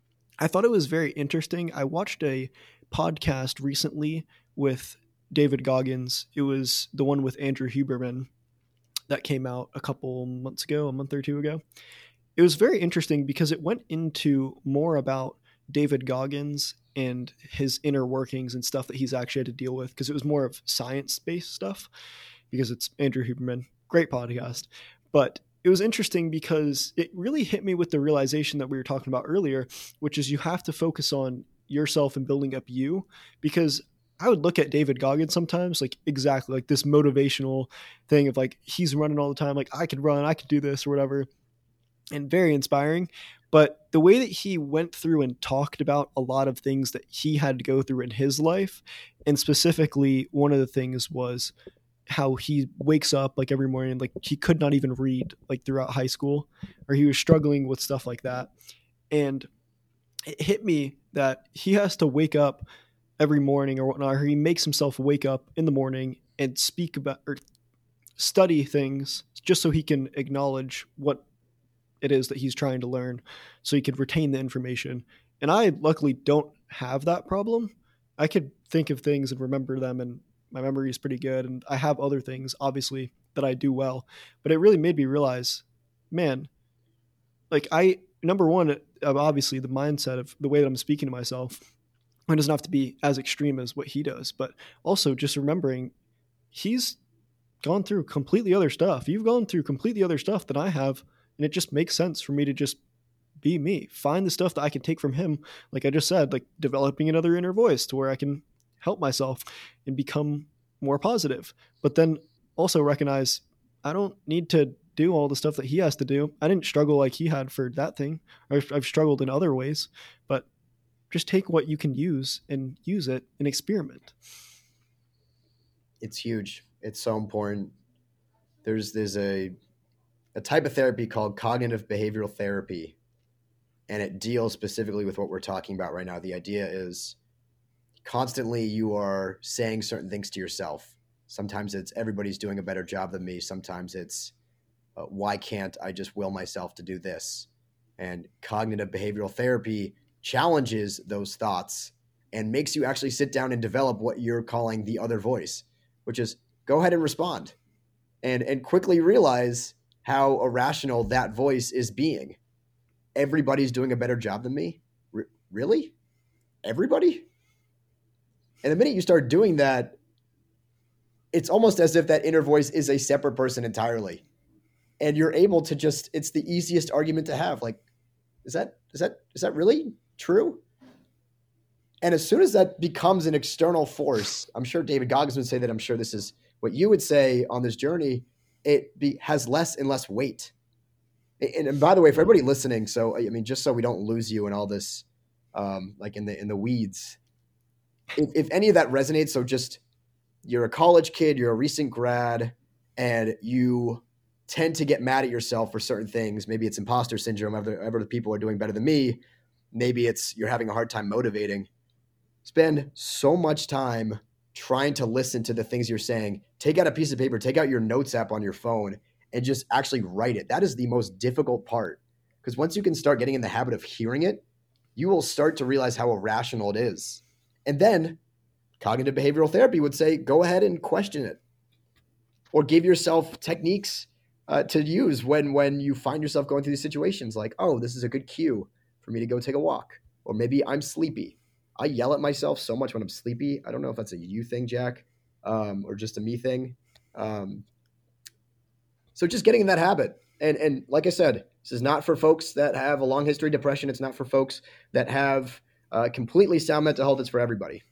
I thought it was very interesting. I watched a podcast recently with David Goggins. It was the one with Andrew Huberman that came out a couple months ago, a month or two ago. It was very interesting because it went into more about David Goggins and his inner workings and stuff that he's actually had to deal with, because it was more of science-based stuff, because it's Andrew Huberman. Great podcast. But it was interesting because it really hit me with the realization that we were talking about earlier, which is you have to focus on yourself and building up you. Because I would look at David Goggins sometimes, like exactly like this motivational thing of like, he's running all the time, like I could run, I could do this or whatever, and very inspiring. But the way that he went through and talked about a lot of things that he had to go through in his life, and specifically one of the things was how he wakes up like every morning, like he could not even read like throughout high school, or he was struggling with stuff like that. And it hit me that he has to wake up every morning or whatnot, or he makes himself wake up in the morning and speak about or study things just so he can acknowledge what it is that he's trying to learn, so he could retain the information. And I luckily don't have that problem. I could think of things and remember them, and my memory is pretty good. And I have other things, obviously, that I do well, but it really made me realize, man, like I, number one, obviously the mindset of the way that I'm speaking to myself, it doesn't have to be as extreme as what he does, but also just remembering he's gone through completely other stuff. You've gone through completely other stuff than I have. And it just makes sense for me to just be me, find the stuff that I can take from him. Like I just said, like developing another inner voice to where I can help myself and become more positive. But then also recognize I don't need to do all the stuff that he has to do. I didn't struggle like he had for that thing. I've, I've struggled in other ways, but just take what you can use and use it and experiment. It's huge. It's so important. There's there's a a type of therapy called cognitive behavioral therapy, and it deals specifically with what we're talking about right now. The idea is constantly you are saying certain things to yourself. Sometimes it's everybody's doing a better job than me. Sometimes it's uh, why can't I just will myself to do this? And cognitive behavioral therapy challenges those thoughts and makes you actually sit down and develop what you're calling the other voice, which is go ahead and respond and, and quickly realize how irrational that voice is being. Everybody's doing a better job than me. R- really? Everybody? And the minute you start doing that, it's almost as if that inner voice is a separate person entirely. And you're able to just, it's the easiest argument to have. Like, is that, is that, is that really true? And as soon as that becomes an external force, I'm sure David Goggins would say that, I'm sure this is what you would say on this journey, it be, has less and less weight. And, and by the way, for everybody listening, so, I mean, just so we don't lose you in all this, um, like in the, in the weeds, if, if any of that resonates, so just, you're a college kid, you're a recent grad, and you tend to get mad at yourself for certain things. Maybe it's imposter syndrome, other, other people are doing better than me. Maybe it's you're having a hard time motivating. Spend so much time trying to listen to the things you're saying. Take out a piece of paper, take out your notes app on your phone, and just actually write it. That is the most difficult part. Because once you can start getting in the habit of hearing it, you will start to realize how irrational it is. And then cognitive behavioral therapy would say, go ahead and question it. Or give yourself techniques uh, to use when, when you find yourself going through these situations like, oh, this is a good cue for me to go take a walk. Or maybe I'm sleepy. I yell at myself so much when I'm sleepy. I don't know if that's a you thing, Jack, um, or just a me thing. Um, so just getting in that habit. And, and like I said, this is not for folks that have a long history of depression. It's not for folks that have uh, completely sound mental health. It's for everybody.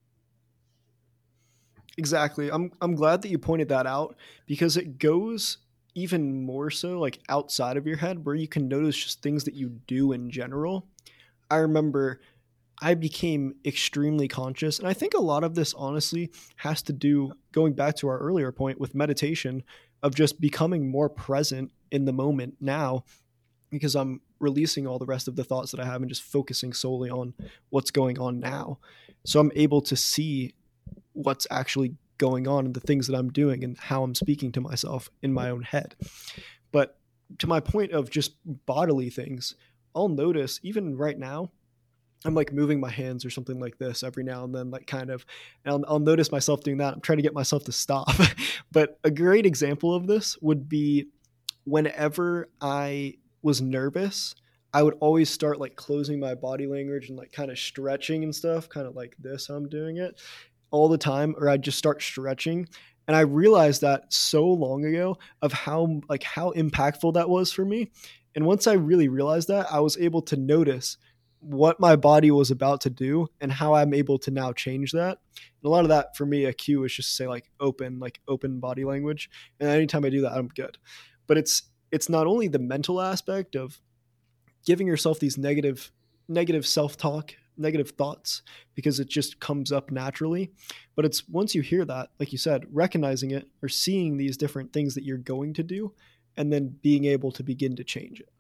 Exactly. I'm I'm glad that you pointed that out because it goes even more so like outside of your head where you can notice just things that you do in general. I remember I became extremely conscious, and I think a lot of this honestly has to do, going back to our earlier point with meditation, of just becoming more present in the moment now, because I'm releasing all the rest of the thoughts that I have and just focusing solely on what's going on now. So I'm able to see what's actually going on and the things that I'm doing and how I'm speaking to myself in my own head. But to my point of just bodily things, I'll notice even right now, I'm like moving my hands or something like this every now and then, like kind of, and I'll, I'll notice myself doing that. I'm trying to get myself to stop. But a great example of this would be whenever I was nervous, I would always start like closing my body language and like kind of stretching and stuff, kind of like this, how I'm doing it all the time, or I'd just start stretching. And I realized that so long ago of how like how impactful that was for me. And once I really realized that, I was able to notice what my body was about to do and how I'm able to now change that. And a lot of that for me, a cue is just say like open, like open body language. And anytime I do that, I'm good. But it's it's not only the mental aspect of giving yourself these negative negative self-talk, negative thoughts, because it just comes up naturally. But it's once you hear that, like you said, recognizing it or seeing these different things that you're going to do and then being able to begin to change it.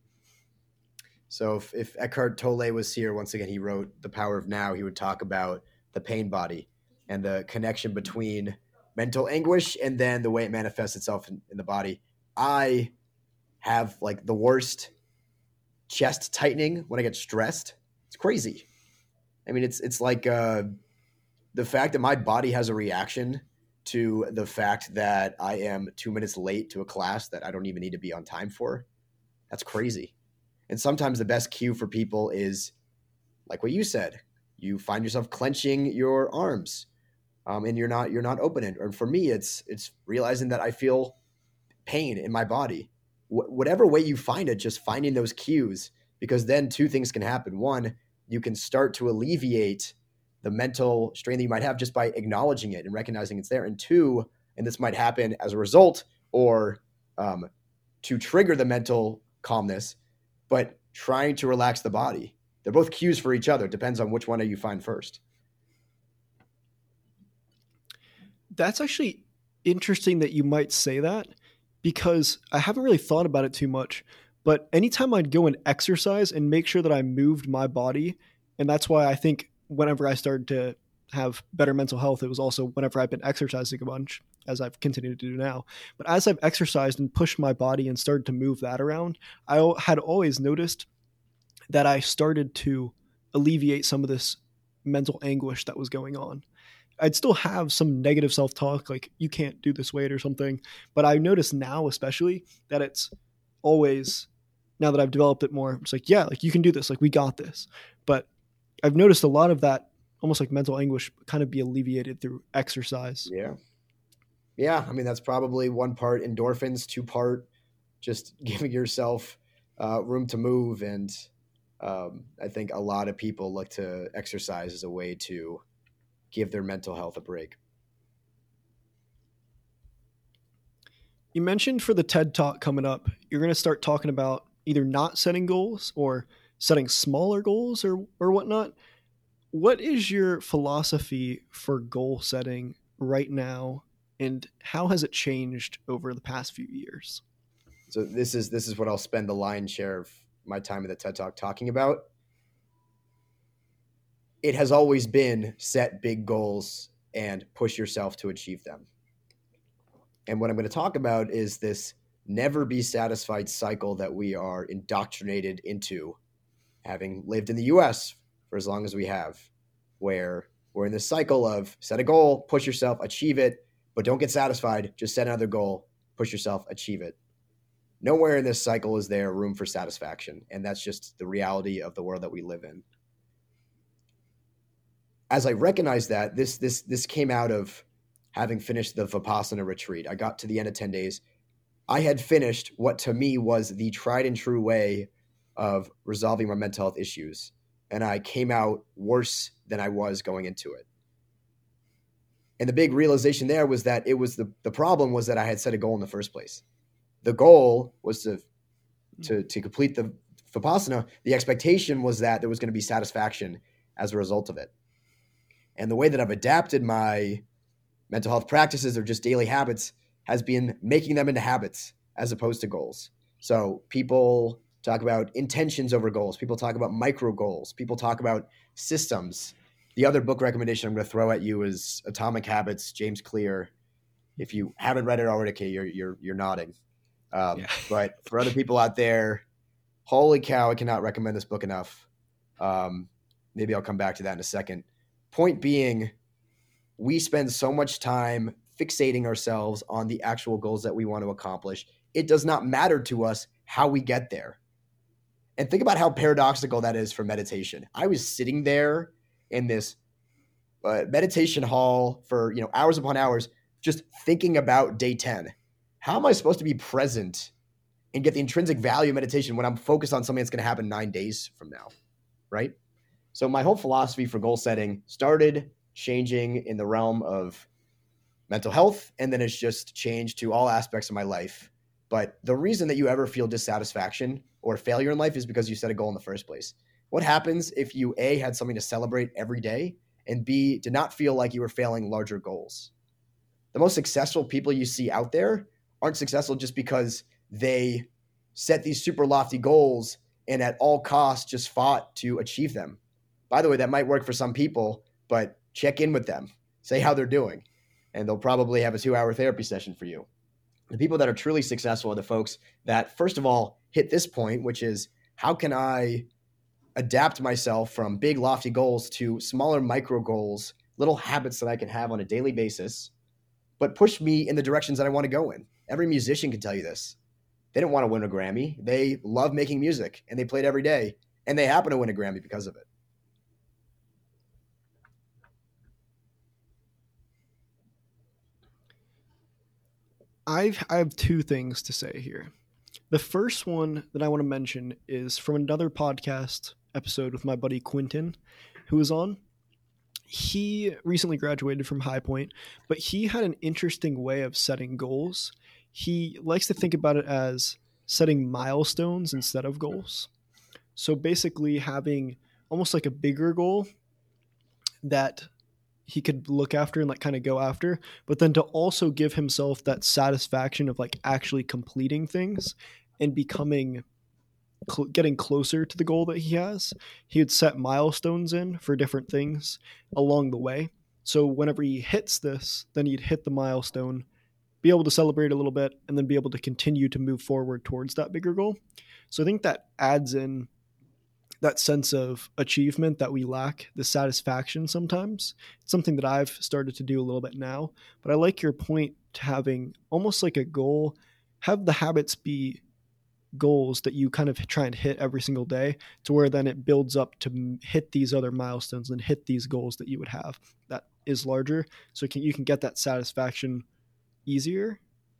So if, if Eckhart Tolle was here, once again, he wrote The Power of Now, he would talk about the pain body and the connection between mental anguish and then the way it manifests itself in, in the body. I have like the worst chest tightening when I get stressed. It's crazy. I mean, it's it's like uh, the fact that my body has a reaction to the fact that I am two minutes late to a class that I don't even need to be on time for. That's crazy. And sometimes the best cue for people is like what you said. You find yourself clenching your arms, um, and you're not you're not opening. Or for me, it's it's realizing that I feel pain in my body. Wh- whatever way you find it, just finding those cues, because then two things can happen. One, you can start to alleviate the mental strain that you might have just by acknowledging it and recognizing it's there. And two, and this might happen as a result or um, to trigger the mental calmness, but trying to relax the body. They're both cues for each other. It depends on which one you find first. That's actually interesting that you might say that because I haven't really thought about it too much. But anytime I'd go and exercise and make sure that I moved my body, and that's why I think whenever I started to have better mental health, it was also whenever I've been exercising a bunch, as I've continued to do now. But as I've exercised and pushed my body and started to move that around, I had always noticed that I started to alleviate some of this mental anguish that was going on. I'd still have some negative self-talk, like you can't do this weight or something. But I notice now, especially, that it's always, now that I've developed it more, it's like, yeah, like you can do this. Like we got this. But I've noticed a lot of that almost like mental anguish kind of be alleviated through exercise. Yeah. Yeah. I mean, that's probably one part endorphins, two part just giving yourself uh, room to move. And um, I think a lot of people look to exercise as a way to give their mental health a break. You mentioned for the TED Talk coming up, you're going to start talking about either not setting goals or setting smaller goals or, or whatnot. What is your philosophy for goal setting right now, and how has it changed over the past few years? So this is this is what I'll spend the lion's share of my time at the TED Talk talking about. It has always been set big goals and push yourself to achieve them. And what I'm going to talk about is this never be satisfied cycle that we are indoctrinated into, having lived in the U S for as long as we have, where we're in this cycle of set a goal, push yourself, achieve it, but don't get satisfied. Just set another goal, push yourself, achieve it. Nowhere in this cycle is there room for satisfaction. And that's just the reality of the world that we live in. As I recognized that, this this this came out of having finished the Vipassana retreat. I got to the end of ten days. I had finished what to me was the tried and true way of resolving my mental health issues. And I came out worse than I was going into it. And the big realization there was that it was the, the problem was that I had set a goal in the first place. The goal was to, to, to complete the Vipassana. The expectation was that there was going to be satisfaction as a result of it. And the way that I've adapted my mental health practices or just daily habits has been making them into habits as opposed to goals. So people talk about intentions over goals. People talk about micro goals. People talk about systems. The other book recommendation I'm going to throw at you is Atomic Habits, James Clear. If you haven't read it already, okay, you're you're you're nodding. Um, yeah. But for other people out there, holy cow, I cannot recommend this book enough. Um, maybe I'll come back to that in a second. Point being, we spend so much time fixating ourselves on the actual goals that we want to accomplish. It does not matter to us how we get there. And think about how paradoxical that is for meditation. I was sitting there in this uh, meditation hall for, you know, hours upon hours, just thinking about day ten. How am I supposed to be present and get the intrinsic value of meditation when I'm focused on something that's going to happen nine days from now, right? So my whole philosophy for goal setting started changing in the realm of mental health, and then it's just changed to all aspects of my life. But the reason that you ever feel dissatisfaction or failure in life is because you set a goal in the first place. What happens if you, A, had something to celebrate every day, and B, did not feel like you were failing larger goals? The most successful people you see out there aren't successful just because they set these super lofty goals and at all costs just fought to achieve them. By the way, that might work for some people, but check in with them, say how they're doing, and they'll probably have a two-hour therapy session for you. The people that are truly successful are the folks that, first of all, hit this point, which is how can I adapt myself from big, lofty goals to smaller micro goals, little habits that I can have on a daily basis, but push me in the directions that I want to go in. Every musician can tell you this. They didn't want to win a Grammy. They love making music, and they play it every day, and they happen to win a Grammy because of it. I've, I have two things to say here. The first one that I want to mention is from another podcast episode with my buddy Quentin, who was on. He recently graduated from High Point, but he had an interesting way of setting goals. He likes to think about it as setting milestones instead of goals. So basically having almost like a bigger goal that he could look after and like kind of go after, but then to also give himself that satisfaction of like actually completing things and becoming cl- getting closer to the goal that he has. He would set milestones in for different things along the way. So whenever he hits this, then he'd hit the milestone, be able to celebrate a little bit, and then be able to continue to move forward towards that bigger goal. So I think that adds in that sense of achievement that we lack, the satisfaction sometimes. It's something that I've started to do a little bit now, but I like your point to having almost like a goal, have the habits be goals that you kind of try and hit every single day, to where then it builds up to hit these other milestones and hit these goals that you would have that is larger. So can, you can get that satisfaction easier,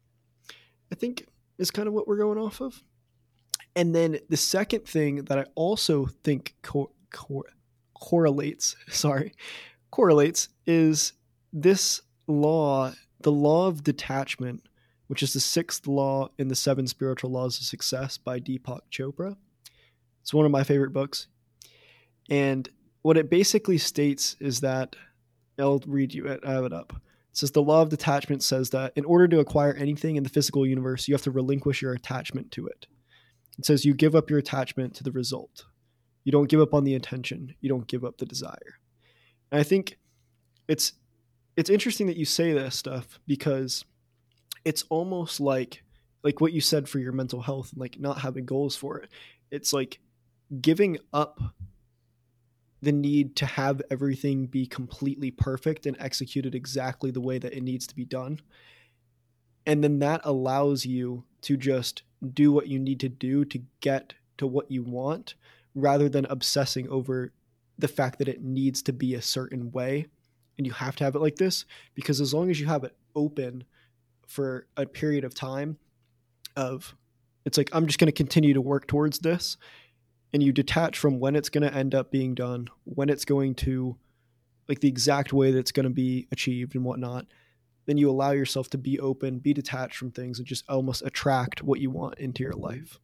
I think, is kind of what we're going off of. And then the second thing that I also think co- co- correlates, sorry, correlates is this law, the law of detachment, which is the sixth law in the seven spiritual laws of success by Deepak Chopra. It's one of my favorite books. And what it basically states is that, I'll read you it, I have it up. It says the law of detachment says that in order to acquire anything in the physical universe, you have to relinquish your attachment to it. It says you give up your attachment to the result. You don't give up on the intention. You don't give up the desire. And I think it's it's interesting that you say this stuff, because it's almost like like what you said for your mental health and like not having goals for it. It's like giving up the need to have everything be completely perfect and executed exactly the way that it needs to be done. And then that allows you to just do what you need to do to get to what you want, rather than obsessing over the fact that it needs to be a certain way and you have to have it like this. Because as long as you have it open for a period of time of, it's like, I'm just going to continue to work towards this, and you detach from when it's going to end up being done, when it's going to, like the exact way that it's going to be achieved and whatnot, then you allow yourself to be open, be detached from things, and just almost attract what you want into your life.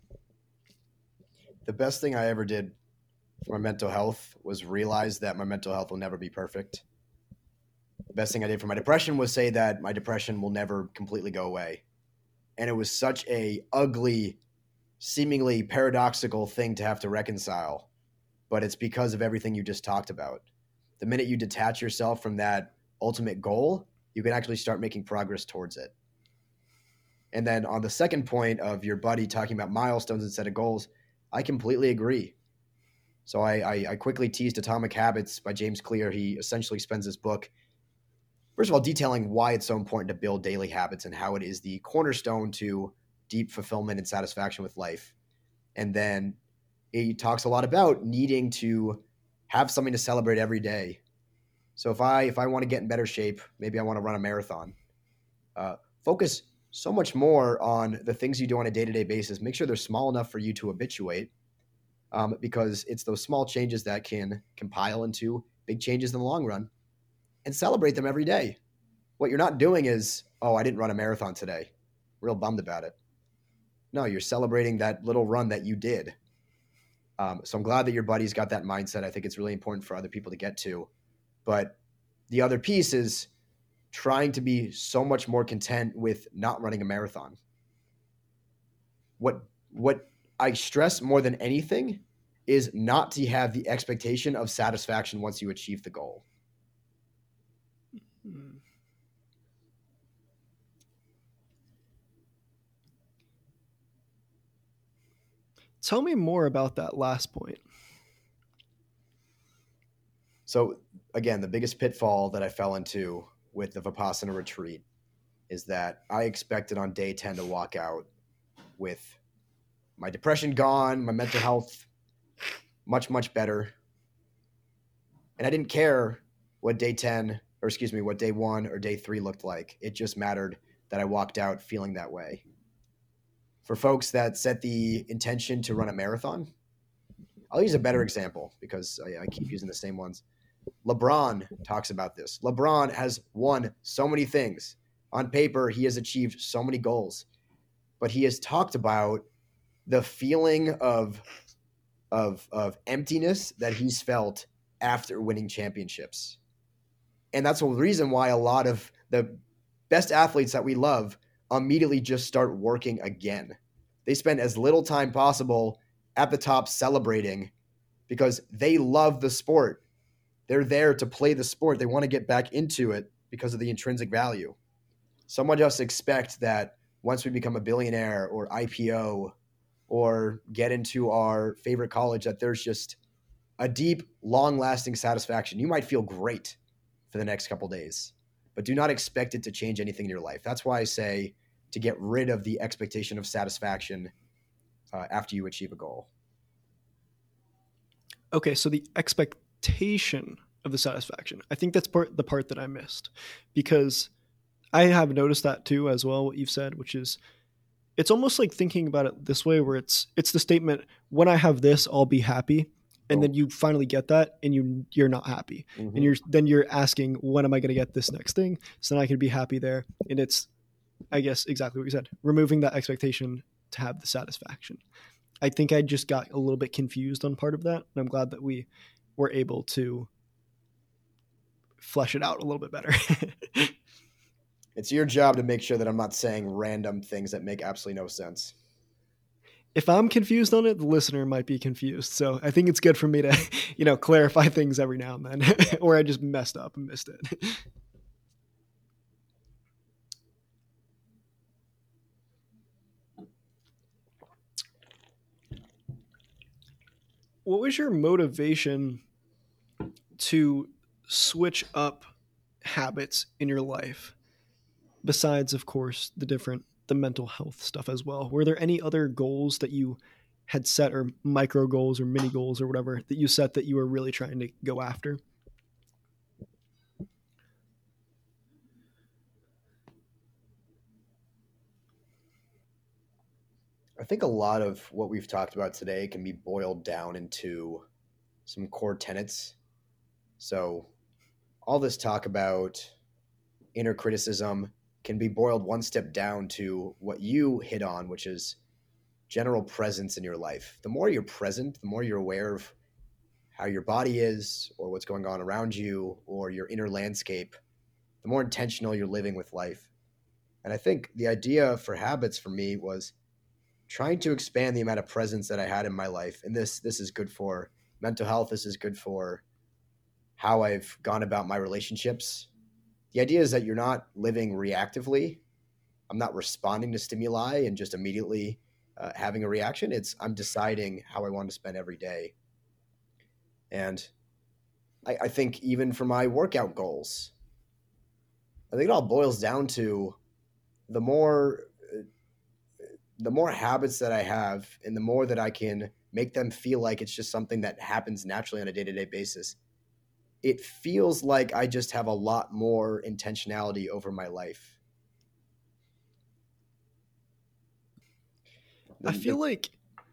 The best thing I ever did for my mental health was realize that my mental health will never be perfect. The best thing I did for my depression was say that my depression will never completely go away. And it was such a ugly, seemingly paradoxical thing to have to reconcile. But it's because of everything you just talked about. The minute you detach yourself from that ultimate goal, you can actually start making progress towards it. And then on the second point of your buddy talking about milestones instead of goals, I completely agree. So I, I, I quickly teased Atomic Habits by James Clear. He essentially spends his book, first of all, detailing why it's so important to build daily habits and how it is the cornerstone to deep fulfillment and satisfaction with life. And then he talks a lot about needing to have something to celebrate every day. So if I if I want to get in better shape, maybe I want to run a marathon, uh, focus so much more on the things you do on a day-to-day basis. Make sure they're small enough for you to habituate, um, because it's those small changes that can compile into big changes in the long run, and celebrate them every day. What you're not doing is, oh, I didn't run a marathon today. Real bummed about it. No, you're celebrating that little run that you did. Um, so I'm glad that your buddy's got that mindset. I think it's really important for other people to get to. But the other piece is trying to be so much more content with not running a marathon. What what I stress more than anything is not to have the expectation of satisfaction once you achieve the goal. Hmm. Tell me more about that last point. So again, the biggest pitfall that I fell into with the Vipassana retreat is that I expected on day ten to walk out with my depression gone, my mental health much, much better. And I didn't care what day ten, or excuse me, what day one or day three looked like. It just mattered that I walked out feeling that way. For folks that set the intention to run a marathon, I'll use a better example because I, I keep using the same ones. LeBron talks about this. LeBron has won so many things. On paper, he has achieved so many goals, but he has talked about the feeling of, of, of emptiness that he's felt after winning championships. And that's the reason why a lot of the best athletes that we love immediately just start working again. They spend as little time possible at the top celebrating because they love the sport. They're there to play the sport. They want to get back into it because of the intrinsic value. Someone just expect that once we become a billionaire or I P O or get into our favorite college, that there's just a deep, long-lasting satisfaction. You might feel great for the next couple days, but do not expect it to change anything in your life. That's why I say to get rid of the expectation of satisfaction uh, after you achieve a goal. Okay, so the expectation of the satisfaction. I think that's part the part that I missed, because I have noticed that too as well, what you've said, which is it's almost like thinking about it this way, where it's it's the statement, when I have this, I'll be happy. And oh. then you finally get that and you you're not happy. Mm-hmm. And you're then you're asking, when am I going to get this next thing? So then I can be happy there. And it's, I guess, exactly what you said, removing that expectation to have the satisfaction. I think I just got a little bit confused on part of that. And I'm glad that we were able to flesh it out a little bit better. It's your job to make sure that I'm not saying random things that make absolutely no sense. If I'm confused on it, the listener might be confused. So I think it's good for me to, you know, clarify things every now and then, or I just messed up and missed it. What was your motivation to switch up habits in your life? Besides, of course, the different, the mental health stuff as well. Were there any other goals that you had set, or micro goals or mini goals or whatever that you set that you were really trying to go after? I think a lot of what we've talked about today can be boiled down into some core tenets. So all this talk about inner criticism can be boiled one step down to what you hit on, which is general presence in your life. The more you're present, the more you're aware of how your body is or what's going on around you or your inner landscape, the more intentional you're living with life. And I think the idea for habits for me was trying to expand the amount of presence that I had in my life. And this this is good for mental health. This is good for how I've gone about my relationships. The idea is that you're not living reactively. I'm not responding to stimuli and just immediately uh, having a reaction. It's I'm deciding how I want to spend every day. And I, I think even for my workout goals, I think it all boils down to the more the more habits that I have and the more that I can make them feel like it's just something that happens naturally on a day-to-day basis, it feels like I just have a lot more intentionality over my life. I feel like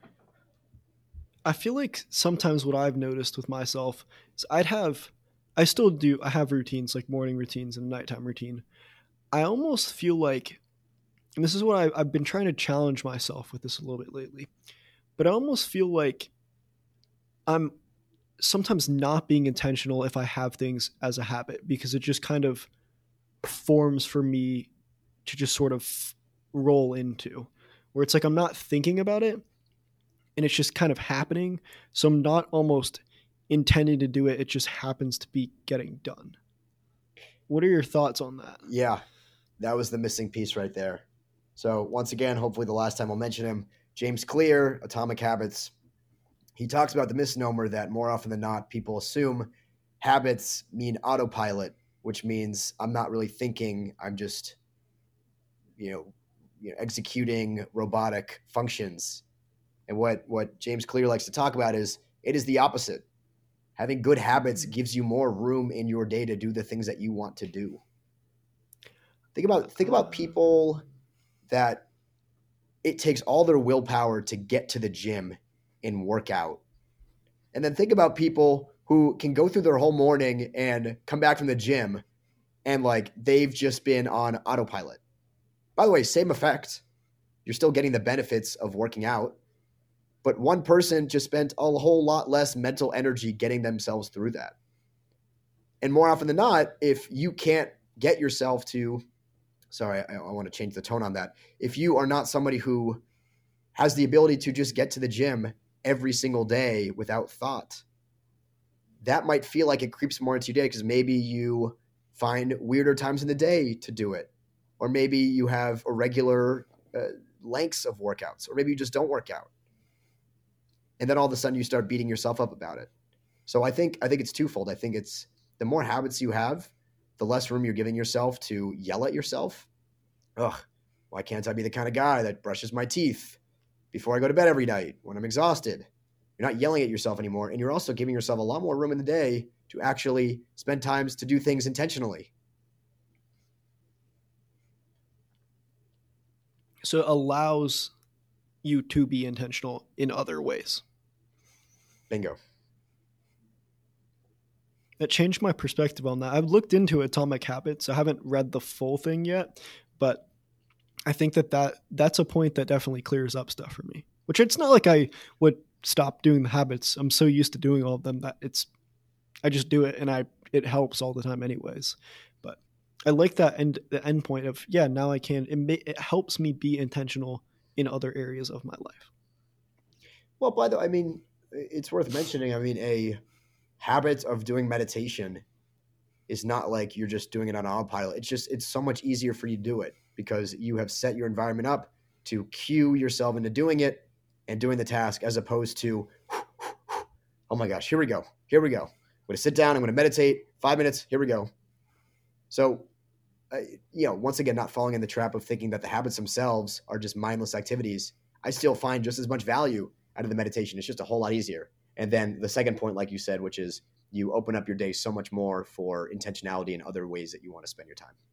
I feel like sometimes what I've noticed with myself is I'd have I still do I have routines, like morning routines and nighttime routine. I almost feel like, and this is what I, I've been trying to challenge myself with this a little bit lately, but I almost feel like I'm sometimes not being intentional if I have things as a habit, because it just kind of forms for me to just sort of roll into, where it's like I'm not thinking about it and it's just kind of happening. So I'm not almost intending to do it. It just happens to be getting done. What are your thoughts on that? Yeah, that was the missing piece right there. So once again, hopefully the last time I'll mention him, James Clear, Atomic Habits. He talks about the misnomer that more often than not, people assume habits mean autopilot, which means I'm not really thinking. I'm just, you know, you know, executing robotic functions. And what, what James Clear likes to talk about is it is the opposite. Having good habits gives you more room in your day to do the things that you want to do. Think about, think about people that it takes all their willpower to get to the gym and work out. And then think about people who can go through their whole morning and come back from the gym and like they've just been on autopilot. By the way, same effect. You're still getting the benefits of working out, but one person just spent a whole lot less mental energy getting themselves through that. And more often than not, if you can't get yourself to, sorry, I, I want to change the tone on that. If you are not somebody who has the ability to just get to the gym every single day without thought, that might feel like it creeps more into your day because maybe you find weirder times in the day to do it. Or maybe you have irregular uh, lengths of workouts, or maybe you just don't work out. And then all of a sudden you start beating yourself up about it. So I think I think it's twofold. I think it's the more habits you have, the less room you're giving yourself to yell at yourself. Ugh, why can't I be the kind of guy that brushes my teeth before I go to bed every night when I'm exhausted? You're not yelling at yourself anymore, and you're also giving yourself a lot more room in the day to actually spend times to do things intentionally. So it allows you to be intentional in other ways. Bingo. That changed my perspective on that. I've looked into Atomic Habits. I haven't read the full thing yet, but I think that, that that's a point that definitely clears up stuff for me, which it's not like I would stop doing the habits. I'm so used to doing all of them that it's, I just do it and I, it helps all the time anyways. But I like that end, the end point of, yeah, now I can, it, may, it helps me be intentional in other areas of my life. Well, by the way, I mean, it's worth mentioning, I mean, a habit of doing meditation is not like you're just doing it on autopilot. It's just, it's so much easier for you to do it because you have set your environment up to cue yourself into doing it and doing the task, as opposed to, oh my gosh, here we go. Here we go. I'm going to sit down. I'm going to meditate. Five minutes. Here we go. So, uh, you know, once again, not falling in the trap of thinking that the habits themselves are just mindless activities. I still find just as much value out of the meditation. It's just a whole lot easier. And then the second point, like you said, which is you open up your day so much more for intentionality and other ways that you want to spend your time.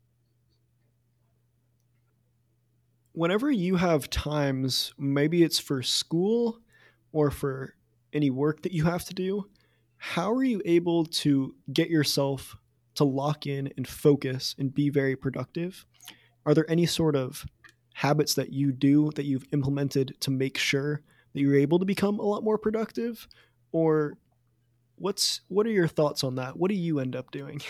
Whenever you have times, maybe it's for school or for any work that you have to do, how are you able to get yourself to lock in and focus and be very productive? Are there any sort of habits that you do that you've implemented to make sure that you're able to become a lot more productive? Or what's what are your thoughts on that? What do you end up doing?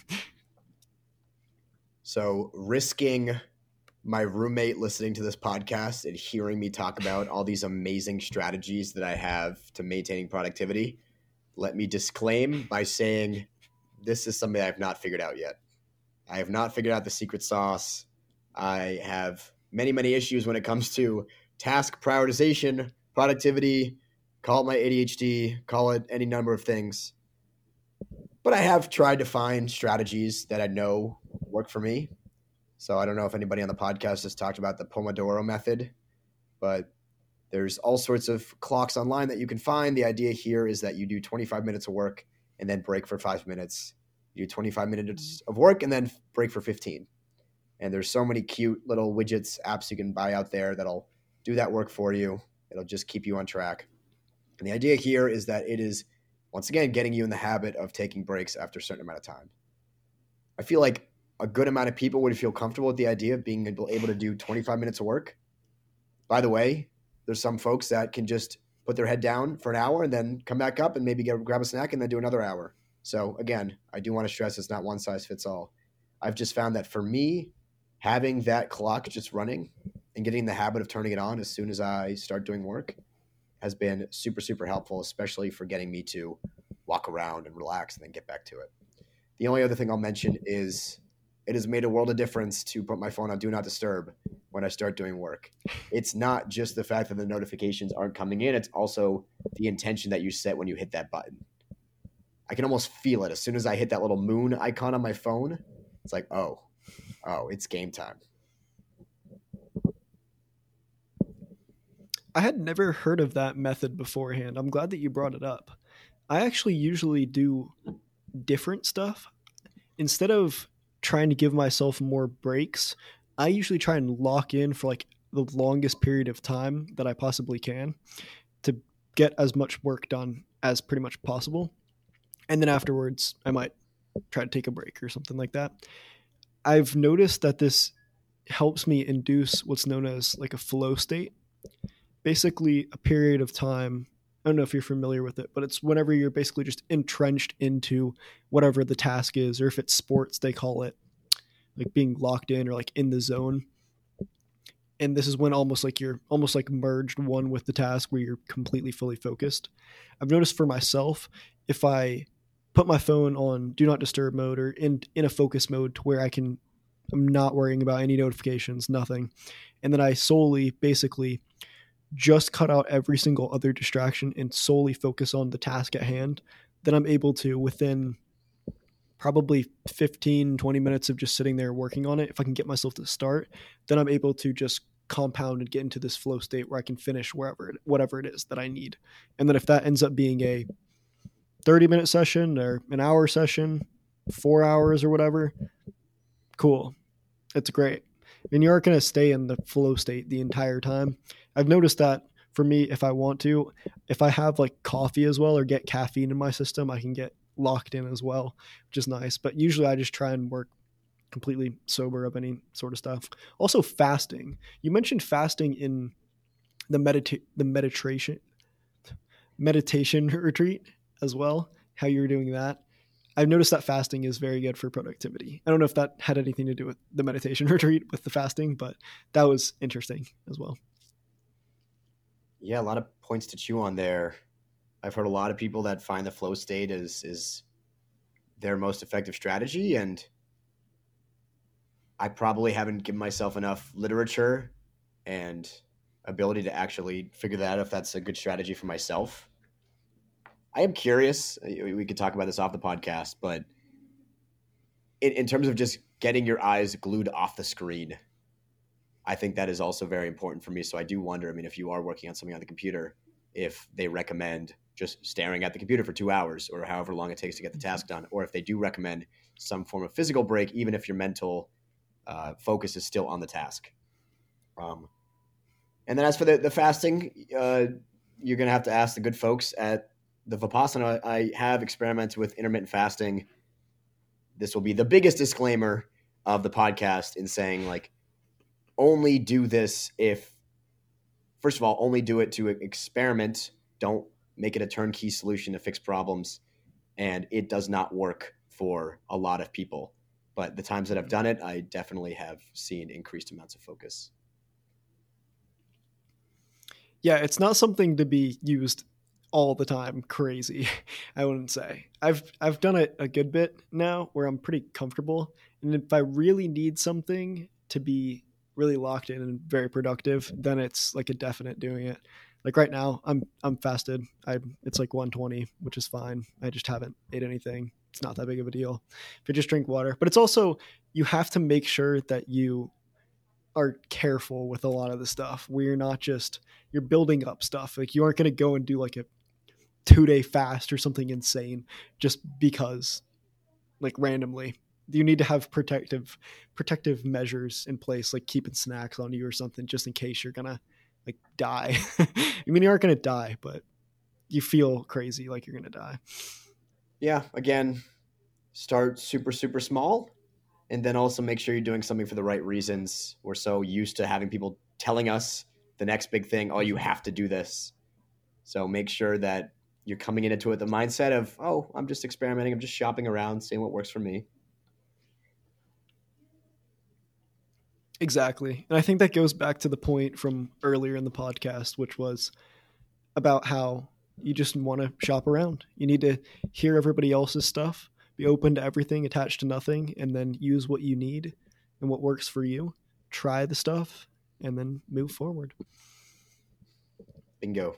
So risking my roommate listening to this podcast and hearing me talk about all these amazing strategies that I have to maintaining productivity, let me disclaim by saying this is something I have not figured out yet. I have not figured out the secret sauce. I have many, many issues when it comes to task prioritization, productivity, call it my A D H D, call it any number of things. But I have tried to find strategies that I know work for me. So I don't know if anybody on the podcast has talked about the Pomodoro method, but there's all sorts of clocks online that you can find. The idea here is that you do twenty-five minutes of work and then break for five minutes. You do twenty-five minutes of work and then break for fifteen. And there's so many cute little widgets, apps you can buy out there that'll do that work for you. It'll just keep you on track. And the idea here is that it is, once again, getting you in the habit of taking breaks after a certain amount of time. I feel like a good amount of people would feel comfortable with the idea of being able, able to do twenty-five minutes of work. By the way, there's some folks that can just put their head down for an hour and then come back up and maybe get, grab a snack and then do another hour. So again, I do want to stress it's not one size fits all. I've just found that for me, having that clock just running and getting the habit of turning it on as soon as I start doing work has been super, super helpful, especially for getting me to walk around and relax and then get back to it. The only other thing I'll mention is it has made a world of difference to put my phone on Do Not Disturb when I start doing work. It's not just the fact that the notifications aren't coming in. It's also the intention that you set when you hit that button. I can almost feel it. As soon as I hit that little moon icon on my phone, it's like, oh, oh, it's game time. I had never heard of that method beforehand. I'm glad that you brought it up. I actually usually do different stuff. Instead of trying to give myself more breaks, I usually try and lock in for like the longest period of time that I possibly can to get as much work done as pretty much possible. And then afterwards, I might try to take a break or something like that. I've noticed that this helps me induce what's known as like a flow state. Basically a period of time, I don't know if you're familiar with it, but it's whenever you're basically just entrenched into whatever the task is, or if it's sports, they call it like being locked in or like in the zone. And this is when almost like you're almost like merged one with the task where you're completely fully focused. I've noticed for myself, if I put my phone on do not disturb mode or in, in a focus mode to where I can, I'm not worrying about any notifications, nothing. And then I solely basically just cut out every single other distraction and solely focus on the task at hand, then I'm able to, within probably fifteen, twenty minutes of just sitting there working on it, if I can get myself to start, then I'm able to just compound and get into this flow state where I can finish wherever, it, whatever it is that I need. And then if that ends up being a thirty minute session or an hour session, four hours or whatever, cool. It's great. And you aren't going to stay in the flow state the entire time. I've noticed that for me, if I want to, if I have like coffee as well or get caffeine in my system, I can get locked in as well, which is nice. But usually I just try and work completely sober of any sort of stuff. Also fasting. You mentioned fasting in the medita- the meditation meditation retreat as well, how you were doing that. I've noticed that fasting is very good for productivity. I don't know if that had anything to do with the meditation retreat with the fasting, but that was interesting as well. Yeah, a lot of points to chew on there. I've heard a lot of people that find the flow state is is their most effective strategy, and I probably haven't given myself enough literature and ability to actually figure that out if that's a good strategy for myself. I am curious. We could talk about this off the podcast, but in, in terms of just getting your eyes glued off the screen, I think that is also very important for me. So I do wonder, I mean, if you are working on something on the computer, if they recommend just staring at the computer for two hours or however long it takes to get the task done, or if they do recommend some form of physical break, even if your mental uh, focus is still on the task. Um, and then as for the, the fasting, uh, you're going to have to ask the good folks at the Vipassana. I have experimented with intermittent fasting. This will be the biggest disclaimer of the podcast in saying, like, only do this if, first of all, only do it to experiment. Don't make it a turnkey solution to fix problems. And it does not work for a lot of people. But the times that I've done it, I definitely have seen increased amounts of focus. Yeah, it's not something to be used all the time crazy, I wouldn't say. I've I've done it a good bit now where I'm pretty comfortable. And if I really need something to be really locked in and very productive, then it's like a definite doing it. Like right now, I'm I'm fasted. I it's like one twenty, which is fine. I just haven't ate anything. It's not that big of a deal if you just drink water. But it's also, you have to make sure that you are careful with a lot of the stuff where you're not just, you're building up stuff. Like you aren't going to go and do like a two day fast or something insane just because, like randomly. You need to have protective protective measures in place, like keeping snacks on you or something, just in case you're gonna like die. I mean, you aren't gonna die, but you feel crazy like you're gonna die. Yeah, again, start super, super small, and then also make sure you're doing something for the right reasons. We're so used to having people telling us the next big thing, oh, you have to do this. So make sure that you're coming into it the mindset of, oh, I'm just experimenting, I'm just shopping around, seeing what works for me. Exactly. And I think that goes back to the point from earlier in the podcast, which was about how you just want to shop around. You need to hear everybody else's stuff, be open to everything, attached to nothing, and then use what you need and what works for you. Try the stuff and then move forward. Bingo.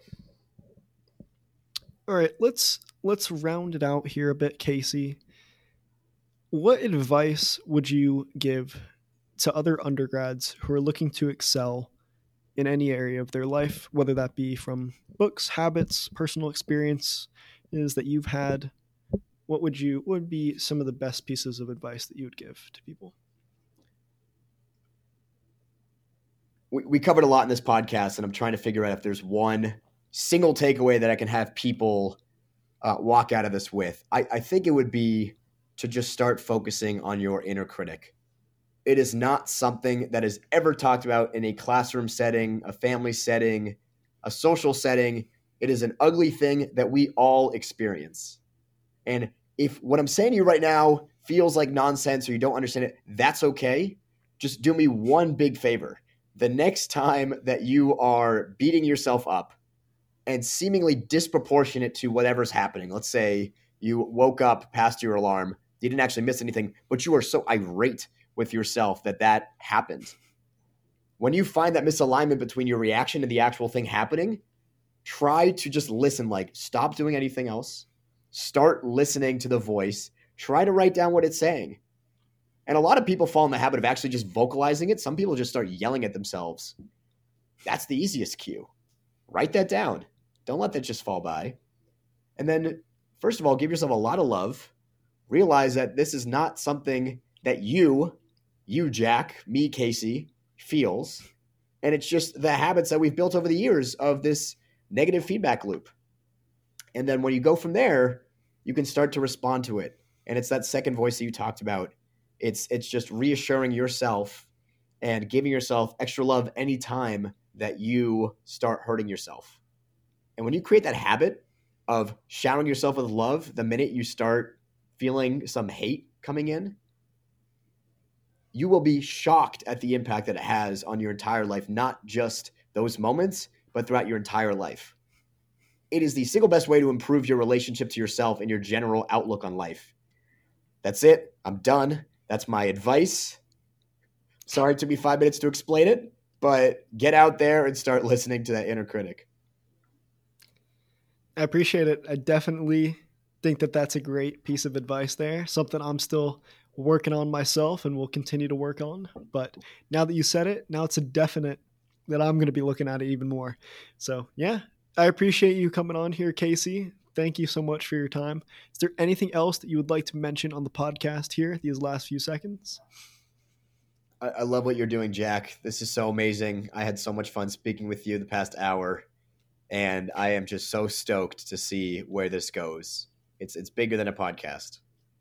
All right, let's let's round it out here a bit, Casey. What advice would you give to other undergrads who are looking to excel in any area of their life, whether that be from books, habits, personal experience is that you've had? What would you what would be some of the best pieces of advice that you would give to people? We, we covered a lot in this podcast, and I'm trying to figure out if there's one single takeaway that I can have people uh, walk out of this with. I, I think it would be to just start focusing on your inner critic. It is not something that is ever talked about in a classroom setting, a family setting, a social setting. It is an ugly thing that we all experience. And if what I'm saying to you right now feels like nonsense or you don't understand it, that's okay. Just do me one big favor. The next time that you are beating yourself up and seemingly disproportionate to whatever's happening, let's say you woke up past your alarm, you didn't actually miss anything, but you are so irate with yourself that that happened. When you find that misalignment between your reaction and the actual thing happening, try to just listen, like stop doing anything else. Start listening to the voice. Try to write down what it's saying. And a lot of people fall in the habit of actually just vocalizing it. Some people just start yelling at themselves. That's the easiest cue. Write that down. Don't let that just fall by. And then, first of all, give yourself a lot of love. Realize that this is not something that you, you, Jack, me, Casey, feels. And it's just the habits that we've built over the years of this negative feedback loop. And then when you go from there, you can start to respond to it. And it's that second voice that you talked about. It's it's just reassuring yourself and giving yourself extra love anytime that you start hurting yourself. And when you create that habit of showering yourself with love, the minute you start feeling some hate coming in, you will be shocked at the impact that it has on your entire life, not just those moments, but throughout your entire life. It is the single best way to improve your relationship to yourself and your general outlook on life. That's it. I'm done. That's my advice. Sorry it took me five minutes to explain it, but get out there and start listening to that inner critic. I appreciate it. I definitely think that that's a great piece of advice there. Something I'm still working on myself and will continue to work on. But now that you said it, now it's a definite that I'm going to be looking at it even more. So yeah, I appreciate you coming on here, Casey. Thank you so much for your time. Is there anything else that you would like to mention on the podcast here, these last few seconds? I, I love what you're doing, Jack. This is so amazing. I had so much fun speaking with you the past hour, and I am just so stoked to see where this goes. It's it's bigger than a podcast.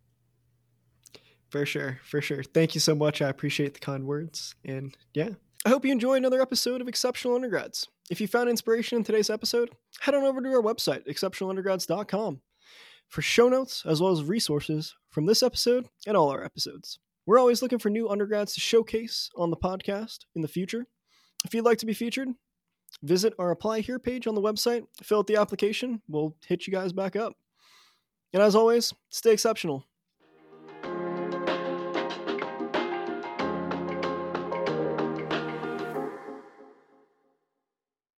For sure, for sure. Thank you so much. I appreciate the kind words. And yeah, I hope you enjoy another episode of Exceptional Undergrads. If you found inspiration in today's episode, head on over to our website, exceptional undergrads dot com, for show notes as well as resources from this episode and all our episodes. We're always looking for new undergrads to showcase on the podcast in the future. If you'd like to be featured, visit our Apply Here page on the website, fill out the application, we'll hit you guys back up. And as always, stay exceptional.